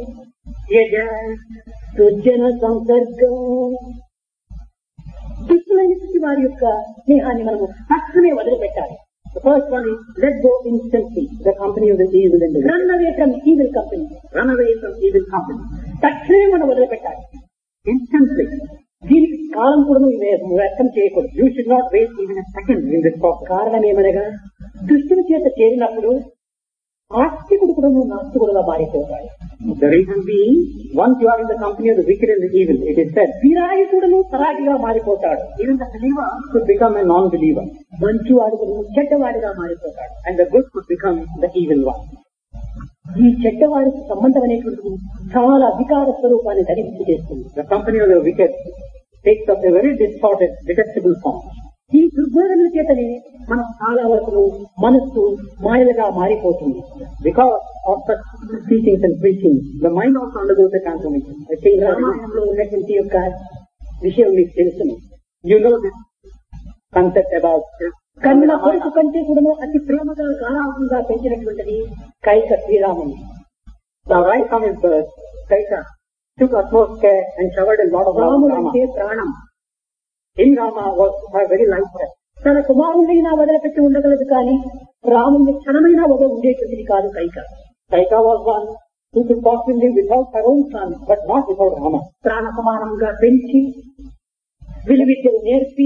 సృజన సంసర్గం. దుష్టులైనటువంటి వారి యొక్క స్నేహాన్ని మనము తక్షణమే వదిలిపెట్టాలి. The first one is let go instantly the company of the evil and the wicked. Run away from evil company. Run away from evil company. తక్షణమే మనం వదిలిపెట్టాలి. Instantly. దీనికి కాలం కూడా వ్యర్థం చేయకూడదు. You should not waste even a second in this process. కారణం ఏమనగా దుష్టుల చేత చేరినప్పుడు ఆస్తికుడు కూడా నాస్తికుడుగా మారిపోతాడు. The reason being, once you are in the company of the wicked and the evil, it is said, విరాయుడును పరాటిగా మారిపోతాడు. even the believer could become a non-believer, మంచివాడు చెడ్డవాడిగా మారిపోతాడు. and the good could become the evil one. ఈ చెడ్డవాడికి సంబంధం అనేటువంటిది చాలా వికార స్వరూపాన్ని ధరించి చేస్తుంది. The company of the wicked takes up a very distorted, detestable form. ఈ దుర్బోధనల చేతనే మనం చాలా వరకు మనస్సు మాయలుగా మారిపోతుంది. Because of such teachings and preaching, the mind also undergoes a transformation. A change of mind. రామాయణంలో ఉన్నటువంటి యొక్క విషయం మీకు తెలుసును. You know this concept about కన్న కొడుకు కంటే కూడా అతి ప్రేమగా గాఢంగా పెంచినటువంటిది కైక శ్రీరాముని. Now right from his birth, Kaika took utmost care and showered a lot of love on రాముడు Rama. అంటే ప్రాణం. In Rama was her very life breath. తన కుమారుడైనా వదిలిపెట్టి ఉండగలదు కానీ రాముని క్షణమైనా వదిలి ఉండేటువంటిది కాదు Kaika. Kaika was one who could possibly live without her own son, but not without Rama. ప్రాణ సమానంగా పెంచి విలువిద్యలు నేర్పి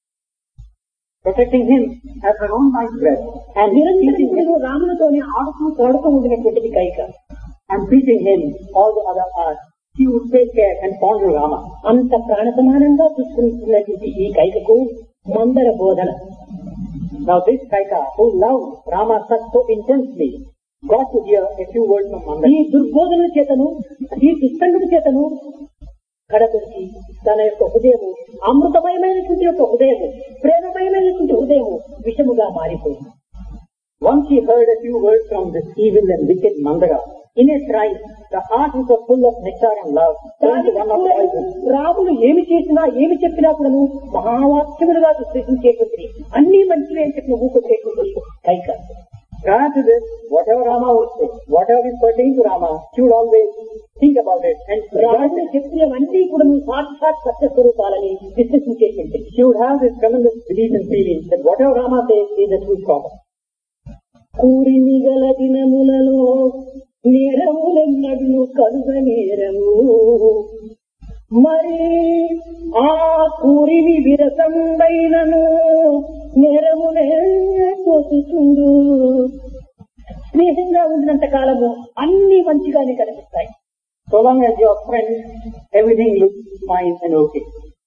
Protecting him as her own life breath and నిరంతరం రామునితోనే ఆడుతూ పాడుతూ ఉండినటువంటిది Kaika. and teaching him all the other arts. She would take care and fondle Rama. అంత ప్రాణ సమానంగా చూసుకుంటున్నటువంటి ఈ కైకకు మందర బోధన. Now this Kaika, who loved Rama so intensely, got to hear a few words from ఈ Mandara. దుర్బోధనల చేతను ఈ దుస్తంగుల చేతను కడపడికి తన యొక్క హృదయము అమృతమయమైనటువంటి యొక్క హృదయము ప్రేమమయమైనటువంటి హృదయము విషముగా మారిపోయింది. Once he heard a few words from this evil and wicked Mandara, in a trice, the heart which was full of nectar and love turned to one of poison. రాముడు ఏమి చేసినా ఏమి చెప్పినా కూడాను మహావాక్యములుగా విశ్లేషించేటువంటి అన్ని మంచివే అని చెప్పిన ఊకొచ్చేటువంటి Kaika. Prior to this, whatever Rama would say, whatever is pertaining to Rama, she would always think about it and రాముడు చెప్పినవన్నీ కూడా సాక్షాత్ సత్య స్వరూపాలని విశ్లేషించేటువంటి. she would have this tremendous belief and feeling that whatever Rama says is the truth proper. కూరిమి గల దినములలో నేరములెన్నడు కలుగ నేరము మరి ఆ కూరిమి విరసంబైనను నేరములే పోతుండు. స్నేహంగా ఉన్నంత కాలము అన్ని మంచిగానే కనిపిస్తాయి. So long as you're friends, everything looks fine and okay.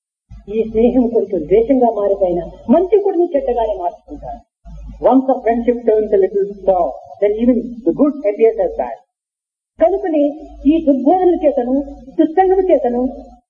ఈ స్నేహం కొంచెం ద్వేషంగా మారిపోయినా మంచి కూడా చెడ్డగానే మార్చుకుంటారు. Once a friendship turns a little sour, then even the good appears as bad. కనుకనే ఈ దుర్బోధనల చేతను దుస్తంగము చేతను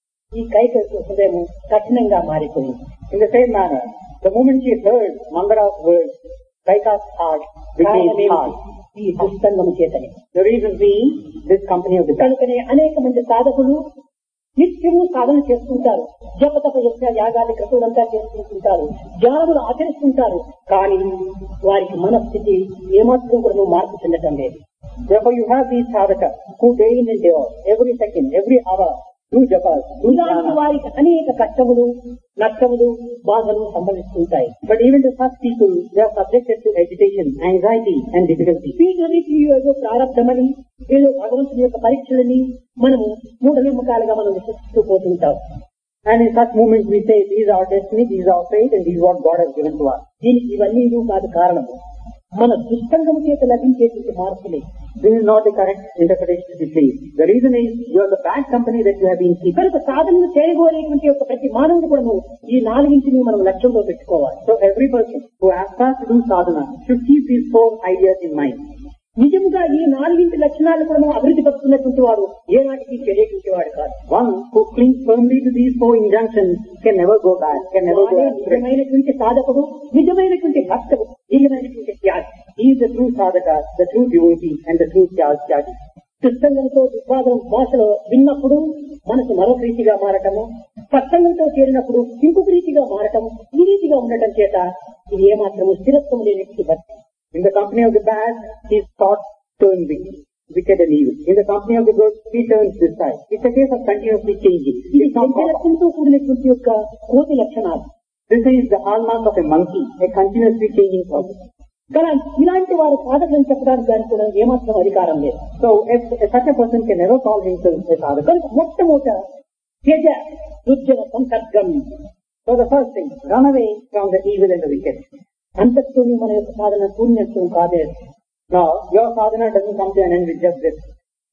ఈ కైక హృదయం కఠినంగా మారిపోయింది. In the same manner, the moment she heard Mandara's words, Kaika's heart became hard. ఈ దుస్తంగము చేతని. The reason being, this company of the devil. కనుకనే అనేక మంది సాధకులు నిత్యము సాధన చేసుకుంటారు, జపతప యజ్ఞ యాగాది క్రతువులంతా చేసుకుంటుంటారు, జ్ఞానములు ఆచరిస్తుంటారు. కానీ వారికి మనస్థితి ఏమాత్రం కూడా మార్పు చెందటం లేదు. Therefore you have these sadhakas who day in and day out, every second, every hour, do japas, do ఇలాంటి jnana. వారికి అనేక కష్టములు నష్టములు బాధలు సంభవిస్తుంటాయి. But even to such people, they are subjected to agitation, anxiety and difficulty. వీటన్నిటి ఏదో ప్రారంభమని ఏదో భగవంతుని యొక్క పరీక్షలని మనము మూఢనమ్మకాలుగా మనం విశ్వసిస్తూ పోతుంటాం. And in such moments we say, these are our destiny, these are our fate, and these are what God has given to us. దీనికి ఇవన్నీ కాదు కారణము మన దుష్టంగము చేత లభించేటువంటి మార్పులే. This is not the correct interpretation to be pleased. The reason is, you are the bad company that you have been keeping. కనుక సాధనలు చేయబోయేటువంటి యొక్క ప్రతి మానవుడు కూడా ఈ నాలుగింటిని మనం లక్ష్యంలో పెట్టుకోవాలి. So every person who aspires to do sadhana should keep these 4 ideas in mind. నిజంగా ఈ నాలుగింటి లక్షణాలు కూడా అభివృద్ధి పరుచుకున్నటువంటి వాడు ఏనాటికి చెడేటువంటి వాడు కాదు. One who clings firmly to these 4 injunctions can never go bad, can never go astray. నిజమైనటువంటి సాధకుడు, నిజమైనటువంటి భక్తుడు, నిజమైనటువంటి త్యాగి. He is the true sadhaka, the true devotee, and the true tyagi. దుస్తంగంతో దుర్వాదం భాషలో విన్నప్పుడు మనసు మరొక రీతిగా మారటము, సత్సంగంతో చేరినప్పుడు ఇంకొక రీతిగా మారటము, ఈ రీతిగా ఉండటం చేత ఇది ఏమాత్రము స్థిరత్వం లేనటువంటి భక్తి. In the company of the bad, his thoughts turn wicked and evil. In the company of the good, he turns this side. It's a case of continuously changing. ఇది It's not proper. లక్ష్యంతో కూడినటువంటి యొక్క కోటి లక్షణాలు. This is the hallmark of a monkey, a continuously changing process. కానీ ఇలాంటి వారు సాధకులను చెప్పడానికి దానికి కూడా ఏమాత్రం అధికారం లేదు. So such a person can never call himself a sadhaka. కనుక మొట్టమొదట త్యజ దుర్జన సంసర్గం. So the first thing, run away from the evil and the wicked. అంతటితోనే మన యొక్క సాధన పూర్ణత్వం కాదే. Now, your sadhana doesn't come to an end with just this.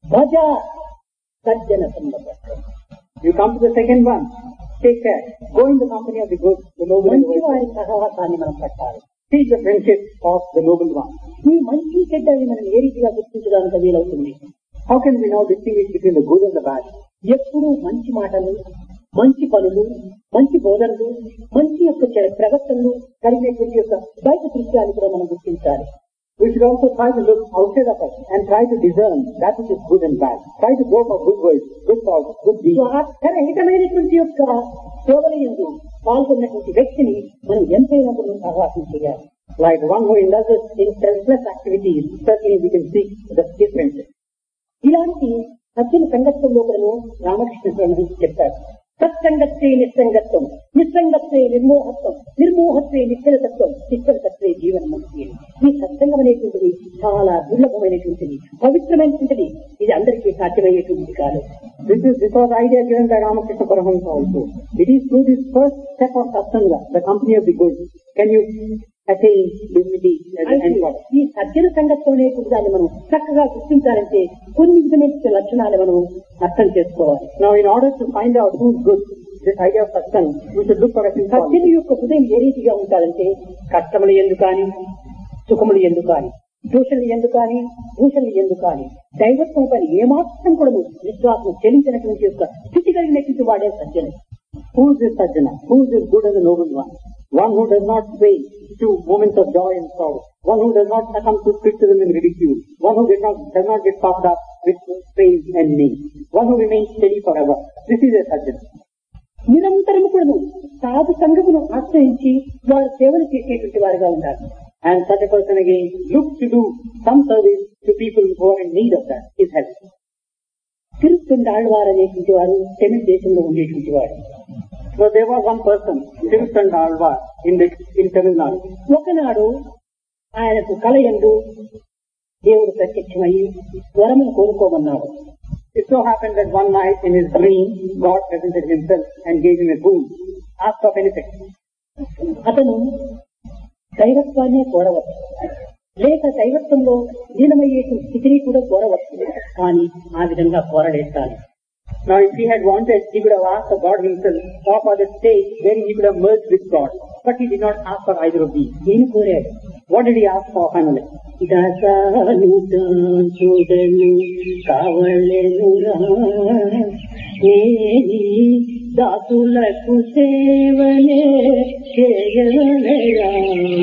భజ సజ్జన సంగతం. You come to the second one. Take care. Go in the company of the good, the noble and మంచి the వారి virtuous. సహవాసాన్ని మనం పట్టాలి. Seek the friendship of the noble one. ఈ మంచి చెడ్డని మనం ఏ రీతిగా గుర్తించడానికి వీలవుతుంది? How can we now distinguish between the good and the bad? ఎప్పుడూ మంచి మాటలు, మంచి పనులు, మంచి బోధనలు, మంచి యొక్క ప్రవర్తనలు కలిగినటువంటి యొక్క బయట దృశ్యాన్ని కూడా మనం గుర్తించాలి. We should also try to look outside of us and try to discern that which is good and bad. Try to go for good words, good thoughts, good deeds. స్వార్థరహితమైనటువంటి యొక్క సేవల యందు పాల్గొన్నటువంటి వ్యక్తిని మనం ఎంతైనా కూడా సహవాసం చేయాలి. Like one who indulges in selfless activities, certainly we can seek the difference. ఇలాంటి సజ్జన సంగత్వంలో కూడా రామకృష్ణ స్వామి చెప్పారు. సత్సంగత్వే నిస్సంగత్వం, నిస్సంగత్వే నిర్మోహత్వం, నిర్మోహత్వే నిశ్చలతత్వం, నిశ్చలతత్వే జీవనముక్తి. ఈ సత్సంగం అనేటువంటిది చాలా దుర్లభమైనటువంటిది, పవిత్రమైనటువంటిది. ఇది అందరికీ సాధ్యమయ్యేటువంటిది కాదు. This was the idea given by Ramakrishna Paramahamsa also. It is through this first step of satsanga, the company of the good, can you attain dignity at the end of it. ఈ సజ్జన సంగత్వం అనేటువంటి దాన్ని మనం చక్కగా గుర్తించాలంటే కొన్ని విధమైన లక్షణాలు మనం అర్థం చేసుకోవాలి. Now, in order to find out who is good, this idea of satsanga, we should look for a few సజ్జన qualities. యొక్క హృదయం ఏ రీతిగా ఉండాలంటే కష్టములు ఎందుకు కానీ, సుఖములు ఎందుకు కానీ, దోషులు ఎందుకు కానీ, భూషణలు ఎందుకు కానీ, దైవత్వం పని ఏమాత్రం కూడా విశ్వాసం చెల్లించినటువంటి యొక్క స్థితి కలిగినటువంటి వాడే సజ్జన. Who is this sajjana? Who is this good and the noble one? One who does not sway to moments of joy and sorrow. One who does not succumb to criticism and ridicule. One who does not get puffed up with praise and name. One who remains steady forever. This is a sajjana. నిరంతరము కూడా సాధు సంఘమును ఆశ్రయించి వారు సేవలు చేసేటువంటి వారుగా ఉండాలి. And such a person again looks to do some service to people who are in need of that, his help. తిరుత్తొండాళ్వారు అనేటువంటి వారు తమిళ దేశంలో ఉండేటువంటి వాడు. So there was one person, Tiruthandalvar, in Tamil Nadu. ఒకనాడు ఆయనకు కలయందు దేవుడు ప్రత్యక్షమయ్యి వరమును కోరుకోమన్నాడు. It so happened that one night in his dream, God presented himself and gave him a boon. Ask of anything. అతను దైవత్వాన్ని కోరవచ్చు, లేక దైవత్వంలో లీనమయ్యేటువంటి స్థితిని కూడా కోరవచ్చు. కానీ ఆ విధంగా కోరలేదు తాను. Now, if he had wanted, he could have asked for God himself, or for the state wherein he could have merged with God. But he did not ask for either of these. ఏం కోరాడు? What did he ask for finally? దశాను చూడను కావలెనురా ఏది దాసులకు సేవనే చేయగలరా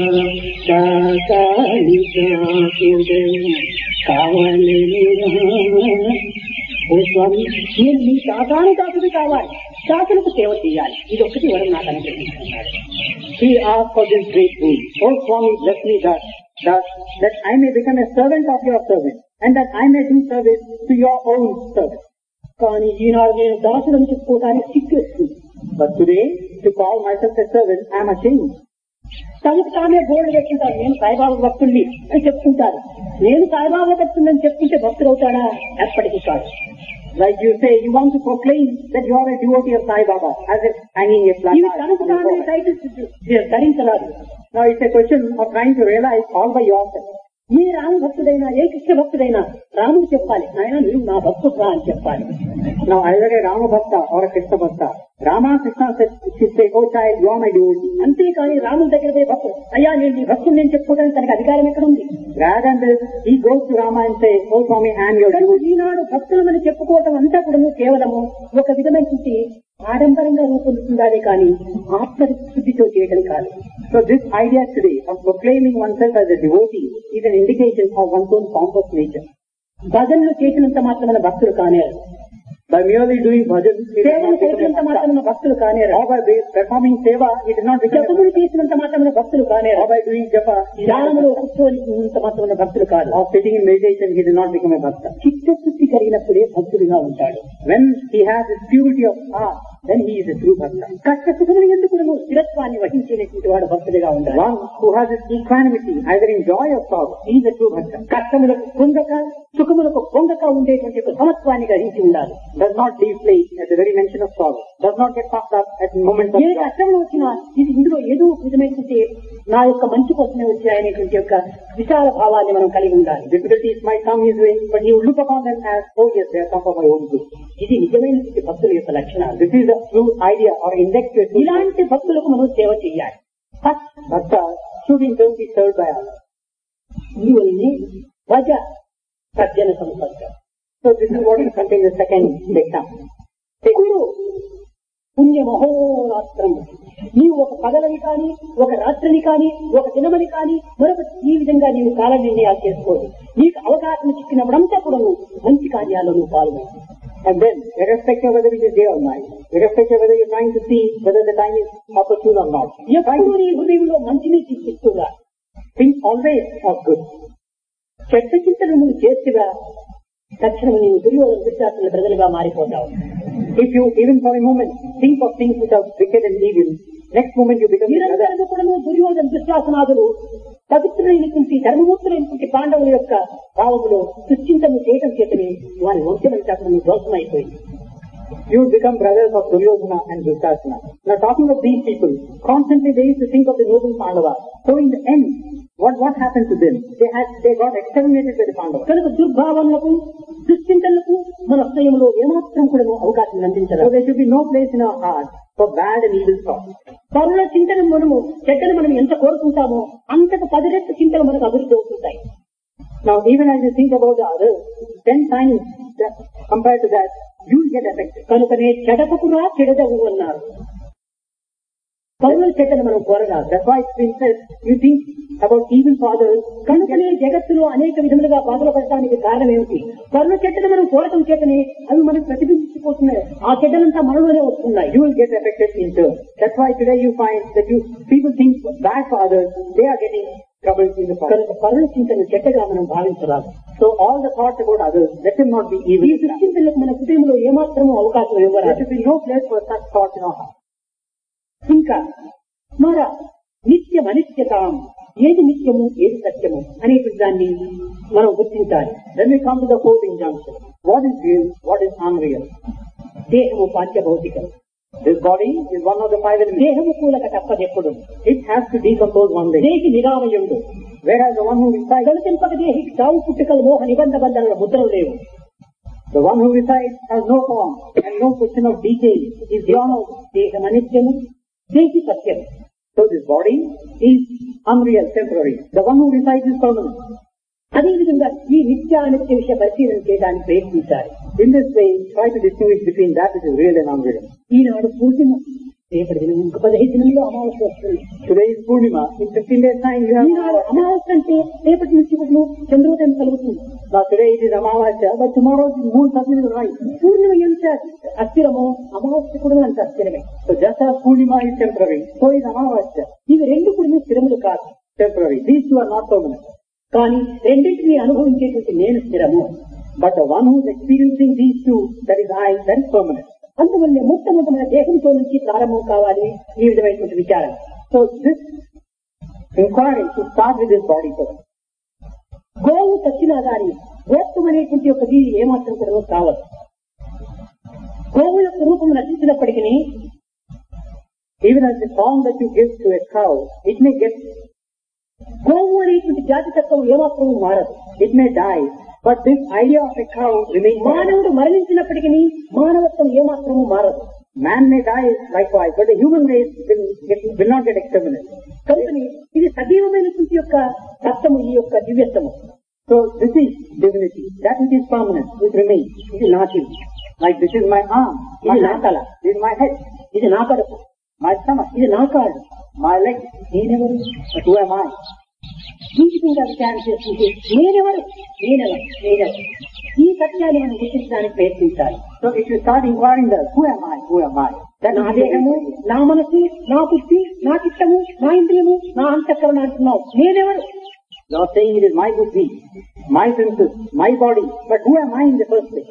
దాసాని దాసుడను కావలెనురా. ఓ స్వామి, నేను మీ దాసాను దాసుడు కావాలి, దాసులకు సేవ చేయాలి. ఇది ఒక్కటి వరం నాకు అనుగ్రహించుకున్నాడు. He asked for this great boon. Oh Swami, bless me that I may become a servant of your servant, and that I may do service to your own service. కానీ ఈనాడు నేను దాసులను చెప్పుకోవడానికి సిగ్గు వస్తుంది. But today, to call myself a servant, I am ashamed. తనకు తానే board వేసుకుంటారు, నేను సాయిబాబా భక్తుల్ని అని చెప్పుకుంటారు. నేను సాయిబాబా భక్తులని చెప్పుకుంటే భక్తులు అవుతాడా? ఎప్పటికీ కాదు. Like you say, you want to proclaim that you are a devotee of Sai Baba, as if hanging a ఇవి placard. తనకు తానే టైటిల్స్ ధరించరాదు. Now it's a question of trying to realize all by yourself. ఏ రామ భక్తుడైనా, ఏ కృష్ణ భక్తుడైనా రాముడు చెప్పాలి, ఆయన నువ్వు నా భక్తుడా అని చెప్పాలి. Now either a Rama Bhakta or a Krishna Bhakta, Rama Krishna should say, oh child, you are my devotee. అంతేకాని రాముడి దగ్గర పోయి భక్తుడు, అయ్యా నేను నీ భక్తుడు నేను చెప్పుకోవడానికి తనకు అధికారం ఎక్కడ ఉంది? Rather than this, he goes to Rama and says, oh Swami, I am your devotee. ఈనాడు భక్తులమని చెప్పుకోవటం అంతా కూడా కేవలము ఒక విధమైనటువంటి ఆడంబరంగా రూపొందుతుందాదే కానీ ఆత్మశుద్ధితో చేయడం కాదు. So this idea today of proclaiming oneself as a devotee is an indication of one's own pompous nature. భజనలు చేసినంత మాత్రమైన భక్తులు కానేరు, By merely doing bhajan, it is సేవలు not become చేసినంత a bhakta. మాత్రమైన భక్తులు కానేరు, Or by performing seva, it is not become a జపములు చేసినంత మాత్రమైన భక్తులు కానేరు, Or by doing japa, he is not ధ్యానములో కూర్చోనింత మాత్రమైన భక్తులు కాదు. or sitting in meditation, he does not become a bhakta. చిత్తశుద్ధి కలిగినప్పుడే భక్తుడిగా ఉంటాడు. When he has this purity of heart, then he is a true bhakta. కష్ట సుఖములు ఎందుకు స్థిరత్వాన్ని వహించేటువంటి వాడు భక్తుడిగా ఉండాలి. One who has his equanimity, either in joy or sorrow, he is a true bhakta. కష్టములకు పొందక సుఖములకు పొందక ఉండేటువంటి ఒక సమత్వాన్ని గ్రహించి ఉండాలి. Does not deflate at the very mention of sorrow. Does not get puffed up at moments of A joy. కష్టములు వచ్చినా ఇది ఇందులో ఏదో ఒక విధమైనటువంటి నా యొక్క మంచి కోసమే వచ్చాయనేటువంటి యొక్క విశాల భావాన్ని మనం కలిగి ఉండాలి. Difficulties might come his way, but he will look upon them as, oh yes, they have come for my own good. ఇది నిజమైనటువంటి భక్తుల యొక్క లక్షణాలు. This is the true idea or index to it. ఇలాంటి భక్తులకు మనం సేవ చేయాలి. Bhakta should in turn be served by others. ఇందువల్లనే భజ సజ్జన సంపర్క. So this is what is contained in the second example. కురు పుణ్య మహోరాత్రం. నీవు ఒక పగలని కానీ ఒక రాత్రిని కానీ ఒక దినమని కానీ మరొక ఈ విధంగా నీవు కాల నిర్ణయాలు చేసుకోదు. నీకు అవకాశం చిక్కినప్పుడంతా కూడా నువ్వు మంచి కార్యాల్లో నువ్వు పాల్గొను. And then, irrespective of whether it is day or night, irrespective of whether you are trying to see whether the time is opportune or not, ఎప్పుడు నీ హృదయంలో మంచిని చిత్తిస్తుగా think always of good. చెడ్డ చింతలు నువ్వు చేస్తుగా తక్షణం నీవు దుర్యోధన దుశ్శాసన ప్రజలుగా మారిపోతావు. If you, even for a moment, think of things which are wicked and evil, next moment you become another. నిరంతరం కూడా నువ్వు దుర్యోధన దుశ్శాసనాదులు పవిత్రులైనటువంటి ధర్మమూర్తులైనటువంటి పాండవుల యొక్క భావములో దుశ్చింతను చేయటం చేతని వారి వంశమంతా కూడా ధ్వంసమైపోయింది. You would become brothers of Duryodhana and Dushasana. Now talking of these people, constantly they used to think of the noble Pandavas. So in the end, what happened to them? They got exterminated by the Pandavas. కనుక దుర్భావనలకు దుశ్చింతలకు మన హృదయంలో ఏమాత్రం కూడా అవకాశం So అందించలేదు. there should be no place in our heart for bad and evil thoughts. పరుల చింతన మనము చెడ్డను మనం ఎంత కోరుకుంటామో అంతకు 10 రెట్లు చింతలు మనకు అభివృద్ధి అవుతుంటాయి. Now even as you think about the others, 10 times compared to that, you will get affected. కనుకనే చెడపకురా చెడదవు అన్నారు. పరుల చెడ్డను మనం కోరరాదు. That's why it's been said, you think about evil for others. కనుకనే జగత్తులో అనేక విధములుగా బాధలు పడటానికి కారణం ఏమిటి? పరుల చెడ్డను మనం కోరటం చేతనే అవి మనకు ప్రతిబింబించిపోతున్నాయి. ఆ చెడ్డలంతా మనలోనే వస్తున్నాయి. You will get affected in turn. That's why today you find that people think bad for others, they are getting trouble in the past. కనుక పరుల చింతను చెడ్డగా మనం భావించరాదు. So all the thoughts about others, let them not be evil. ఈ దుశ్చింతలకు మన హృదయంలో ఏమాత్రమూ అవకాశం There ఇవ్వరాదు. should be no place for such thoughts in our heart. ఇంకా మర నిత్యం అనిత్యతాం, ఏది నిత్యము ఏది సత్యము అనేటువంటి దాన్ని మనం గుర్తించాలి. Then we come to the fourth injunction. What is real? What is unreal? దేహము పాఠ్యభౌతికం. This body is one of the 5 elements. దేహము కూలక తప్పదెప్పుడు. It has to decompose one day. దేహి నిరామయుడు. Whereas the one who resides, గణింపక దేహికి చావు పుట్టుకలు మోహ నిబంధ బంధనల ముద్రలు లేవు. the one who resides has no form and no question of decay, is gone out. దేహం అనిత్యము, దేహి సత్యం. So this body is unreal, temporary. The one who resides is permanent. అదేవిధంగా ఈ నిత్య అనిత్య విషయ పరిశీలన చేయడానికి ప్రయత్నించాలి. In this way, try to distinguish between that which is real and unreal. ఈనాడు పూర్ణిమ, రేపటి దినం ఇంక 15 దినంలో అమావాస్య వస్తుంది. Today is Purnima. In 15 days time you have ఈనాడు అమావాస్య అంటే రేపటి నుంచి కూడా చంద్రోదయం కలుగుతుంది. Now today it is Amavasya, but tomorrow the moon suddenly will rise. పూర్ణిమ ఎంత అస్థిరమో అమావాస్య కూడా అంత అస్థిరమే. So just as Purnima is temporary, so is Amavasya ఇవి రెండు కూడా స్థిరములు కాదు, temporary. These two are not permanent. కానీ రెండింటినీ అనుభవించేటువంటి నేను స్థిరము. But the one who is experiencing these two, that is I, that is permanent. అందువల్ల మొట్టమొదటి మన దేహంతో నుంచి ప్రారంభం కావాలి ఈ విధమైనటువంటి విచారం. So this inquiry should start with this body first. గోవు చచ్చినా గాని గోత్వం అనేటువంటి ఒక జీవి ఏమాత్రం కూడా కావచ్చు. గోవు యొక్క రూపం నశించినప్పటికీ Even as the form that you give to a cow, it may get, గోవు అనేటువంటి జాతి తత్వం ఏమాత్రం మారదు. it may die, but this idea of a cow remains. మానవుడు మరణించినప్పటికీ మానవత్వం ఏమాత్రము మారదు. Man may die likewise, but the human race will not get exterminated. కనుకని ఇది సజీవమైనటువంటి యొక్క తత్వము, ఈ యొక్క దివ్యత్వము. So this is divinity. That which is permanent, which remains. ఇది నాటి, Like this is my arm, ఇది నా తల, this is my head, ఇది నా కడుపు, my stomach, ఇది నా కాళ్ళు, my leg. నేనెవరు, But who am I? జీవితంగా విచారణ చేసుకుంటే నేనెవరు, నేనెవరు ఈ సత్యాన్ని మనం గుర్తించడానికి ప్రయత్నించాలి. So if you start inquiring that, who am I? Who am I? That నా దేహము, నా మనసు, నా బుద్ధి, నా చిత్తము, నా ఇంద్రియము, నా అంతఃకరణ అంటున్నావు. నేనెవరు? You are saying it is my buddhi, my senses, my body. But who am I in the first place?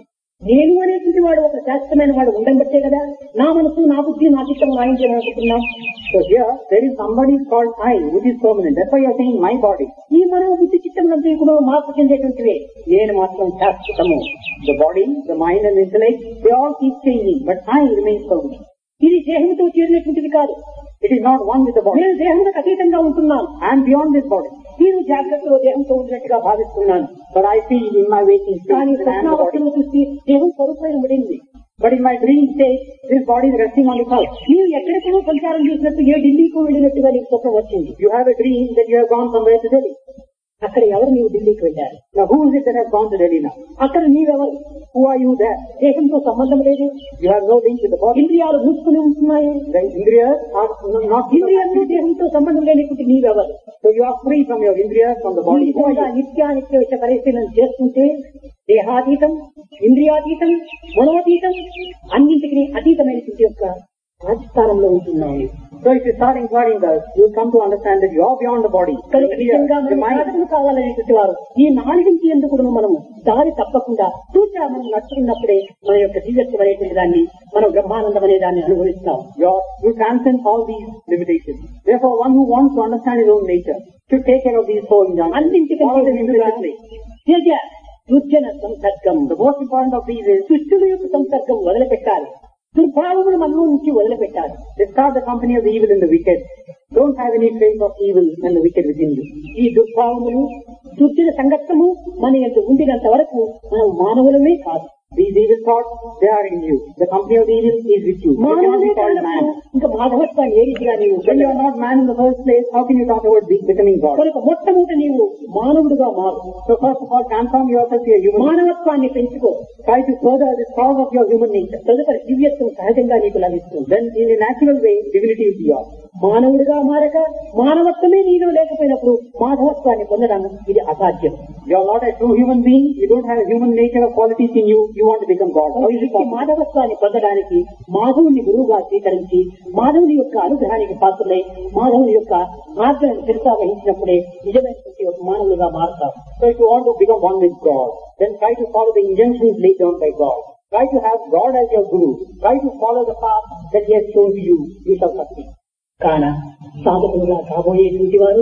నేను అనేటువంటి వాడు ఒక శాస్త్రమైన వాడు ఉండబట్టే కదా నా మనసు నా బుద్ధి నా చిత్తం నాయించాలనుకుంటున్నాం. So here there is somebody called I, which is permanent. That's why you are saying my body. ఈ మన బుద్ధి చిత్తములంతా కూడా మార్పు చెందేటువంటివే. నేను మాత్రం శాశ్వతము. The body, the mind and intellect, they all keep changing, but I remains permanent. ఇది దేహంతో చేరినటువంటిది కాదు. It is not one with the body. నేను దేహానికి అతీతంగా ఉంటున్నాను. I am beyond this body. నేను జాగ్రత్తలో దేహంతో ఉన్నట్టుగా భావిస్తున్నాను. But I feel in my waking కానీ state that I am the body. స్వప్నావస్థలో చూసి దేహం స్వరూపమైన పడింది. But in my dream state, this body is resting on the couch. నీవు ఎక్కడికో సంచారం చేసినట్టు ఏ ఢిల్లీకి వెళ్ళినట్టుగా నీకు స్వప్నం వచ్చింది. You have a dream that you have gone somewhere to Delhi. అక్కడ ఎవరు నీవు ఢిల్లీకి వెళ్ళారు? Now who is it that has gone to Delhi now? అక్కడ నీవెవరు? Who are you there? దేహంతో సంబంధం లేదు. You have no link with the body. ఇంద్రియాలు మూసుకుని ఉంటున్నాయి. The indriyas are not ఇంద్రియాలు దేహంతో సంబంధం లేనిటువంటి నీవెవరు? So you are free from your indriyas, from the body. ఈ విధంగా నిత్యానిత్య విషయ పరిశీలన చేస్తుంటే దేహాతీతం, ఇంద్రియాతీతం, మనోతీతం అన్నింటికి అతీతమైనటువంటి యొక్క రాజస్థానంలో ఉంటున్నాయి. So if you start inquiring thus, you will come to understand that you are beyond the body. కనుక నిజంగా The మనం mind. సాధకులు కావాలనేటువంటి వారు ఈ నాలుగింటి ఎందుకు మనము దారి తప్పకుండా తూచా మనం నడుచుకున్నప్పుడే మన యొక్క దివ్యత్వం అనేటువంటి దాన్ని మనం బ్రహ్మానందం అనే దాన్ని అనుభవిస్తాం. You transcend all these limitations. Therefore, one who wants to understand his own nature should take care of these four injunctions. అన్నింటికంటే Follow them ముందుగా implicitly. Teja దుర్జన సంసర్గం. The most important of these is దుష్టుల యొక్క సంసర్గం వదిలిపెట్టాలి. దుర్భావములు మనలో నుంచి వదిలిపెట్టాలి. discard the company of the evil and the wicked. Don't have any trace of evil and the wicked within you. ఈ దుర్భావములు దుర్జన సంగత్తము మన యొక్క ఉండినంత వరకు మనం మానవులమే కాదు. These evil thoughts, they are in you. The company of the evil is with you. You cannot మానవులే be called man. కానప్పుడు ఇంకా మాధవత్వాన్ని ఏ రీతిగా నీవు When you are not man in the first place, how can you talk about becoming God? కనుక మొట్టమొదటి నీవు మానవుడుగా మారు. So first of all, transform yourself to a human. మానవత్వాన్ని పెంచుకో. Try to further the cause of your human nature. తదుపరి దివ్యత్వం సహజంగా నీకు లభిస్తుంది. Then in a natural way, divinity will be yours. మానవుడిగా మారక మానవత్వమే నీలో లేకపోయినప్పుడు మాధవత్వాన్ని పొందడం ఇది అసాధ్యం. You are not a true human being. You don't have a human nature or qualities in you. You want to become God. How is it ఈ possible? మాధవత్వాన్ని పొందడానికి మాధవుని గురువుగా స్వీకరించి మాధవుని యొక్క అనుగ్రహానికి పాత్రలై మాధవుని యొక్క మార్గాన్ని కొనసాగించినప్పుడే నిజమైనటువంటి ఒక మానవులుగా మారుతారు. So if you want to become one with God, then try to follow the injunctions laid down by God. Try to have God as your guru. Try to follow the path that He has shown to you. You shall succeed. కాన సాధకులుగా కాబోయేటువంటి వారు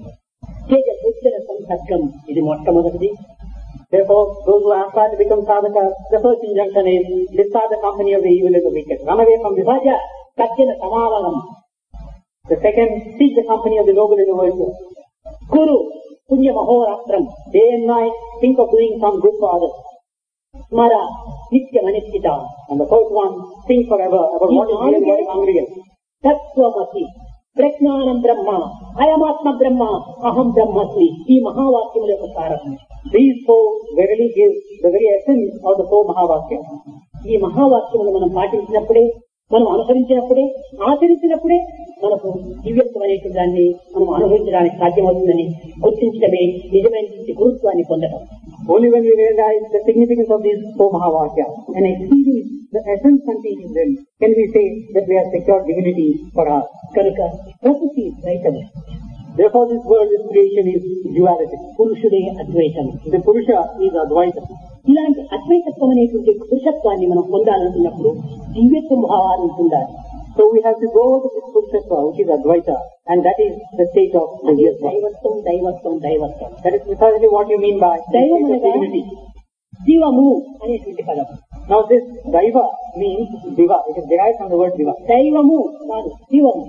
తేజ దుర్జన సంసర్గం ఇది మొట్టమొదటిది. Therefore, those who aspire to become sadhakas, the first injunction is discard the company of the evil and the wicked. Run away from this. విభజ సజ్జన సమావనం. The second, seek the company of the noble and the virtuous. గురు పుణ్య మహోరాత్రం. Day and night, think of doing some good for others. స్మర నిత్యమనిశ్చిత. And the fourth one, think forever about what is real and what is unreal. తత్వమసి ప్రజ్ఞానం బ్రహ్మ అయమాత్మ బ్రహ్మ అహం బ్రహ్మస్మి. ఈ మహావాక్యముల యొక్క సారం. These four verily give the very essence of the four Mahavakyas. ఈ మహావాక్యములు మనం పాటించినప్పుడే, మనం అనుసరించినప్పుడే, ఆచరించినప్పుడే మనకు దివ్యత్వం అనేటువంటి దాన్ని మనం అనుభవించడానికి సాధ్యమవుతుందని గుర్తించడమే నిజమైనటువంటి గురుత్వాన్ని పొందడం. Only when we realize the significance of these four Mahavakyas and experience the essence contained in them can we say that we have secured divinity for us. కనుక ప్రకృతి ద్వైతము, Therefore this world, this creation is duality. పురుషుడే Advaitam. The Purusha is Advaita. ఇలాంటి అద్వైతత్వం అనేటువంటి పురుషత్వాన్ని మనం పొందాలనుకున్నప్పుడు దివ్యత్వం భావాన్ని పొందాలి. So we have to go to this Purushatva, which is Advaita, and that is the state of divyatva. దైవత్వం దైవత్వం దైవత్వం. That is precisely what you mean by the దైవం state of అనగా divinity. జీవము అనేటువంటి పదం. Now this Daiva means Diva. It is derived from the word Diva. దైవము కాదు జీవము.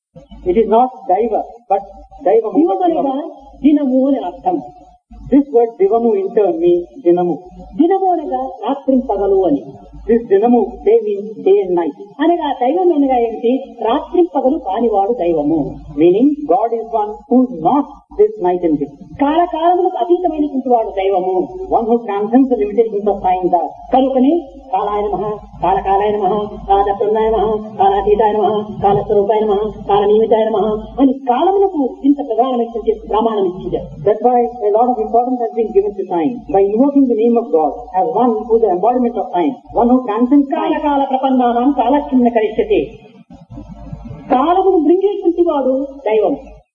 It is not Daiva, but Daivamu. జీవం అనగా దినము అని అర్థం. This word Divamu in turn means Dinamu. దినము అనగా రాత్రి పగలు అని. This Dinamu, they mean day and night. అనగా దైవం అనగా ఏమిటి? రాత్రి పగలు కానివాడు దైవము. Meaning God is one who is not this night and day. కాలకాలములకు అతీతమైనటువంటి వాడు దైవము. One who transcends the limitations of time does. కనుకనే కాలాయ నమః, కాలకాలాయ నమః, కాలప్రదాయ నమః, కాలాతీతాయ నమః, కాలస్వరూపాయ నమః, కాలనిమితాయ నమః అని కాలములకు ఇంత ప్రధానమైనటువంటి ప్రమాణం ఇచ్చింది. That's why a lot of importance has been given to time by invoking the name of God as one who is the embodiment of time, one who transcends time. కాలకాల ప్రపన్నానాం కాలక్షిన్న కరిష్యతే. కాలమును మృంగేటువంటి వాడు దైవం.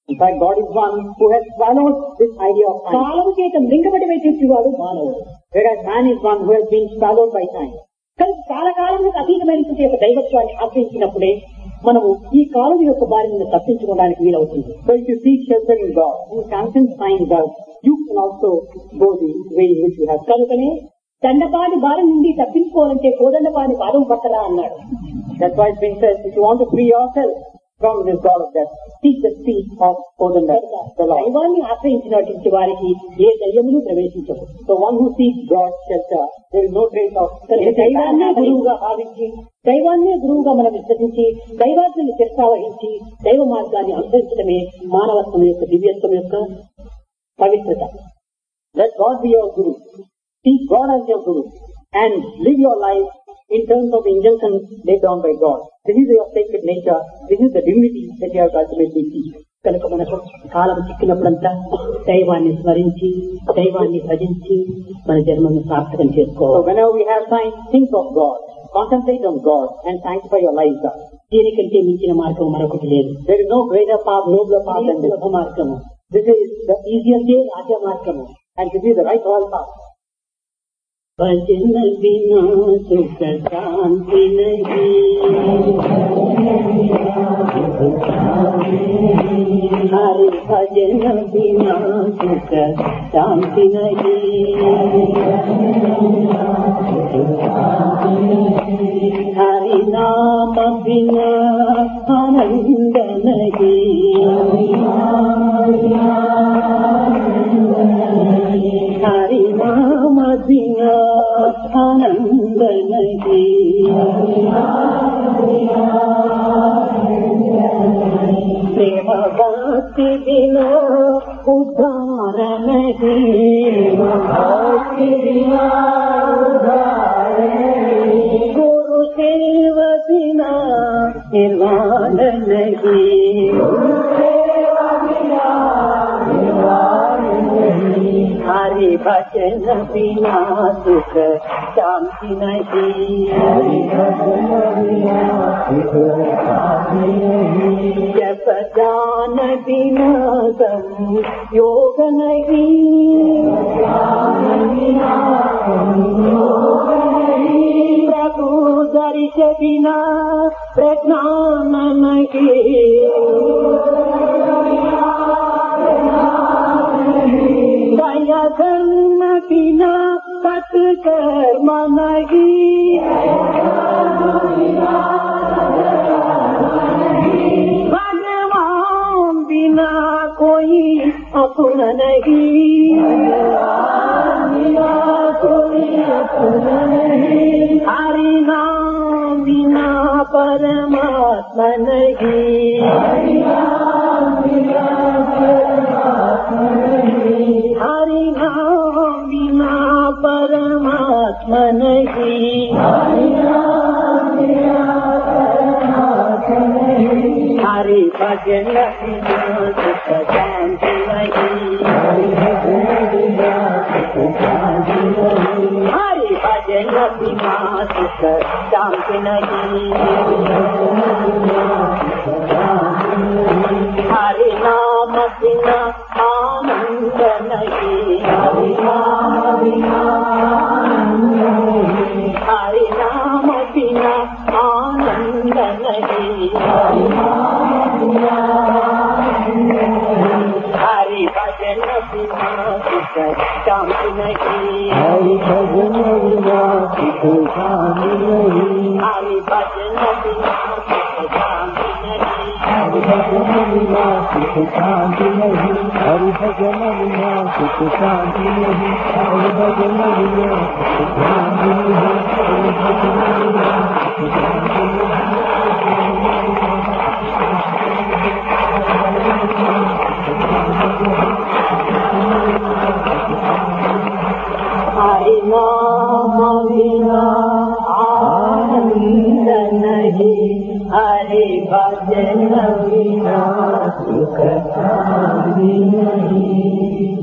In fact, God is one who has swallowed this idea of time. కాలము చేత మృంగబడినటువంటి వాడు మానవుడు. Whereas man is one who has been swallowed by time. కానీ కాలకాలములకు అతీతమైనటువంటి యొక్క దైవత్వాన్ని ఆశ్రయించినప్పుడే మనము ఈ కాలం యొక్క బారి నుండి తప్పించుకోవడానికి వీలవుతుంది. So if you seek shelter in God, who sanctions time does, you can also go the way in which you have. కనుకనే దండపాని బారి నుండి తప్పించుకోవాలంటే కోదండపాని పాదం పట్టరా అన్నాడు. That's why it's been said, if you want to free yourself from this God of death, seek the feet of Kodanda, the Lord. దైవాన్ని ఆశ్రయించినటువంటి వారికి ఏ దయ్యములు ప్రవేశించవు. So one who seeks God's shelter, there is no trace of దైవాన్నే గురువుగా భావించి, దైవాన్నే గురువుగా మనం విశ్వసించి, దైవాజ్ఞని శిరసావహించి దైవ మార్గాన్ని అనుసరించడమే మానవత్వం యొక్క దివ్యత్వం యొక్క పవిత్రత. Let God be your Guru. Seek God as your Guru and live your life in terms of the injunctions laid down by God. This is your sacred nature. This is the divinity that you have to ultimately seek. కనుక మనకు కాలం చిక్కినప్పుడంతా దైవాన్ని స్మరించి, దైవాన్ని భజించి మన జన్మను సార్థకం So చేసుకోవాలి. whenever we have time, think of God, concentrate on God and sanctify your life thus. దీనికంటే మించిన మార్గం మరొకటి లేదు. There is no greater path, nobler path than this. సులభ మార్గము, This is the easiest way, రాజ మార్గము. and this is the right royal path. भजन बिना सुख शांति नहीं, हरि भजन बिना सुख शांति नहीं, हरि नाम बिना आनंद नहीं, हरि नाम बिना आनंद नहीं, प्रेम भक्ति बिना उद्धार नहीं, भक्ति बिना उद्धार नहीं, गुरु सेव बिना निर्वाण नहीं, हरि भजन बिना सुख शांति नहीं, जप जान बिना योग नहीं, प्रभु दर्श बिना प्रज्ञान नहीं, दया धर्म बिना सत्कर्म नहीं, भगवान बिना कोई अपना नहीं, हरि नाम बिना परमात्मा नहीं, हरि नाम बिना परमात्मा नहीं, हरि भजन बिना सुख शांति नहीं, हरि भजन बिना सुख शांति नहीं, हरि नाम बिना आनंद नहीं, हरि नाम बिना आनंद नहीं, हरि भजन बिना सुख शांति नहीं, हरि भजन बिना सुख शांति नहीं, हरि भजन बिना सुख शांति नहीं, हरि भजन बिना सुख शांति नहीं, हरि भजन बिना सुख शांति नहीं, हरि भजन बिना सुख शांति नहीं, हरि भजन बिना सुख शांति हरि नाम बिना आनंद नहीं, हरि भजन बिना सुख शांति नहीं।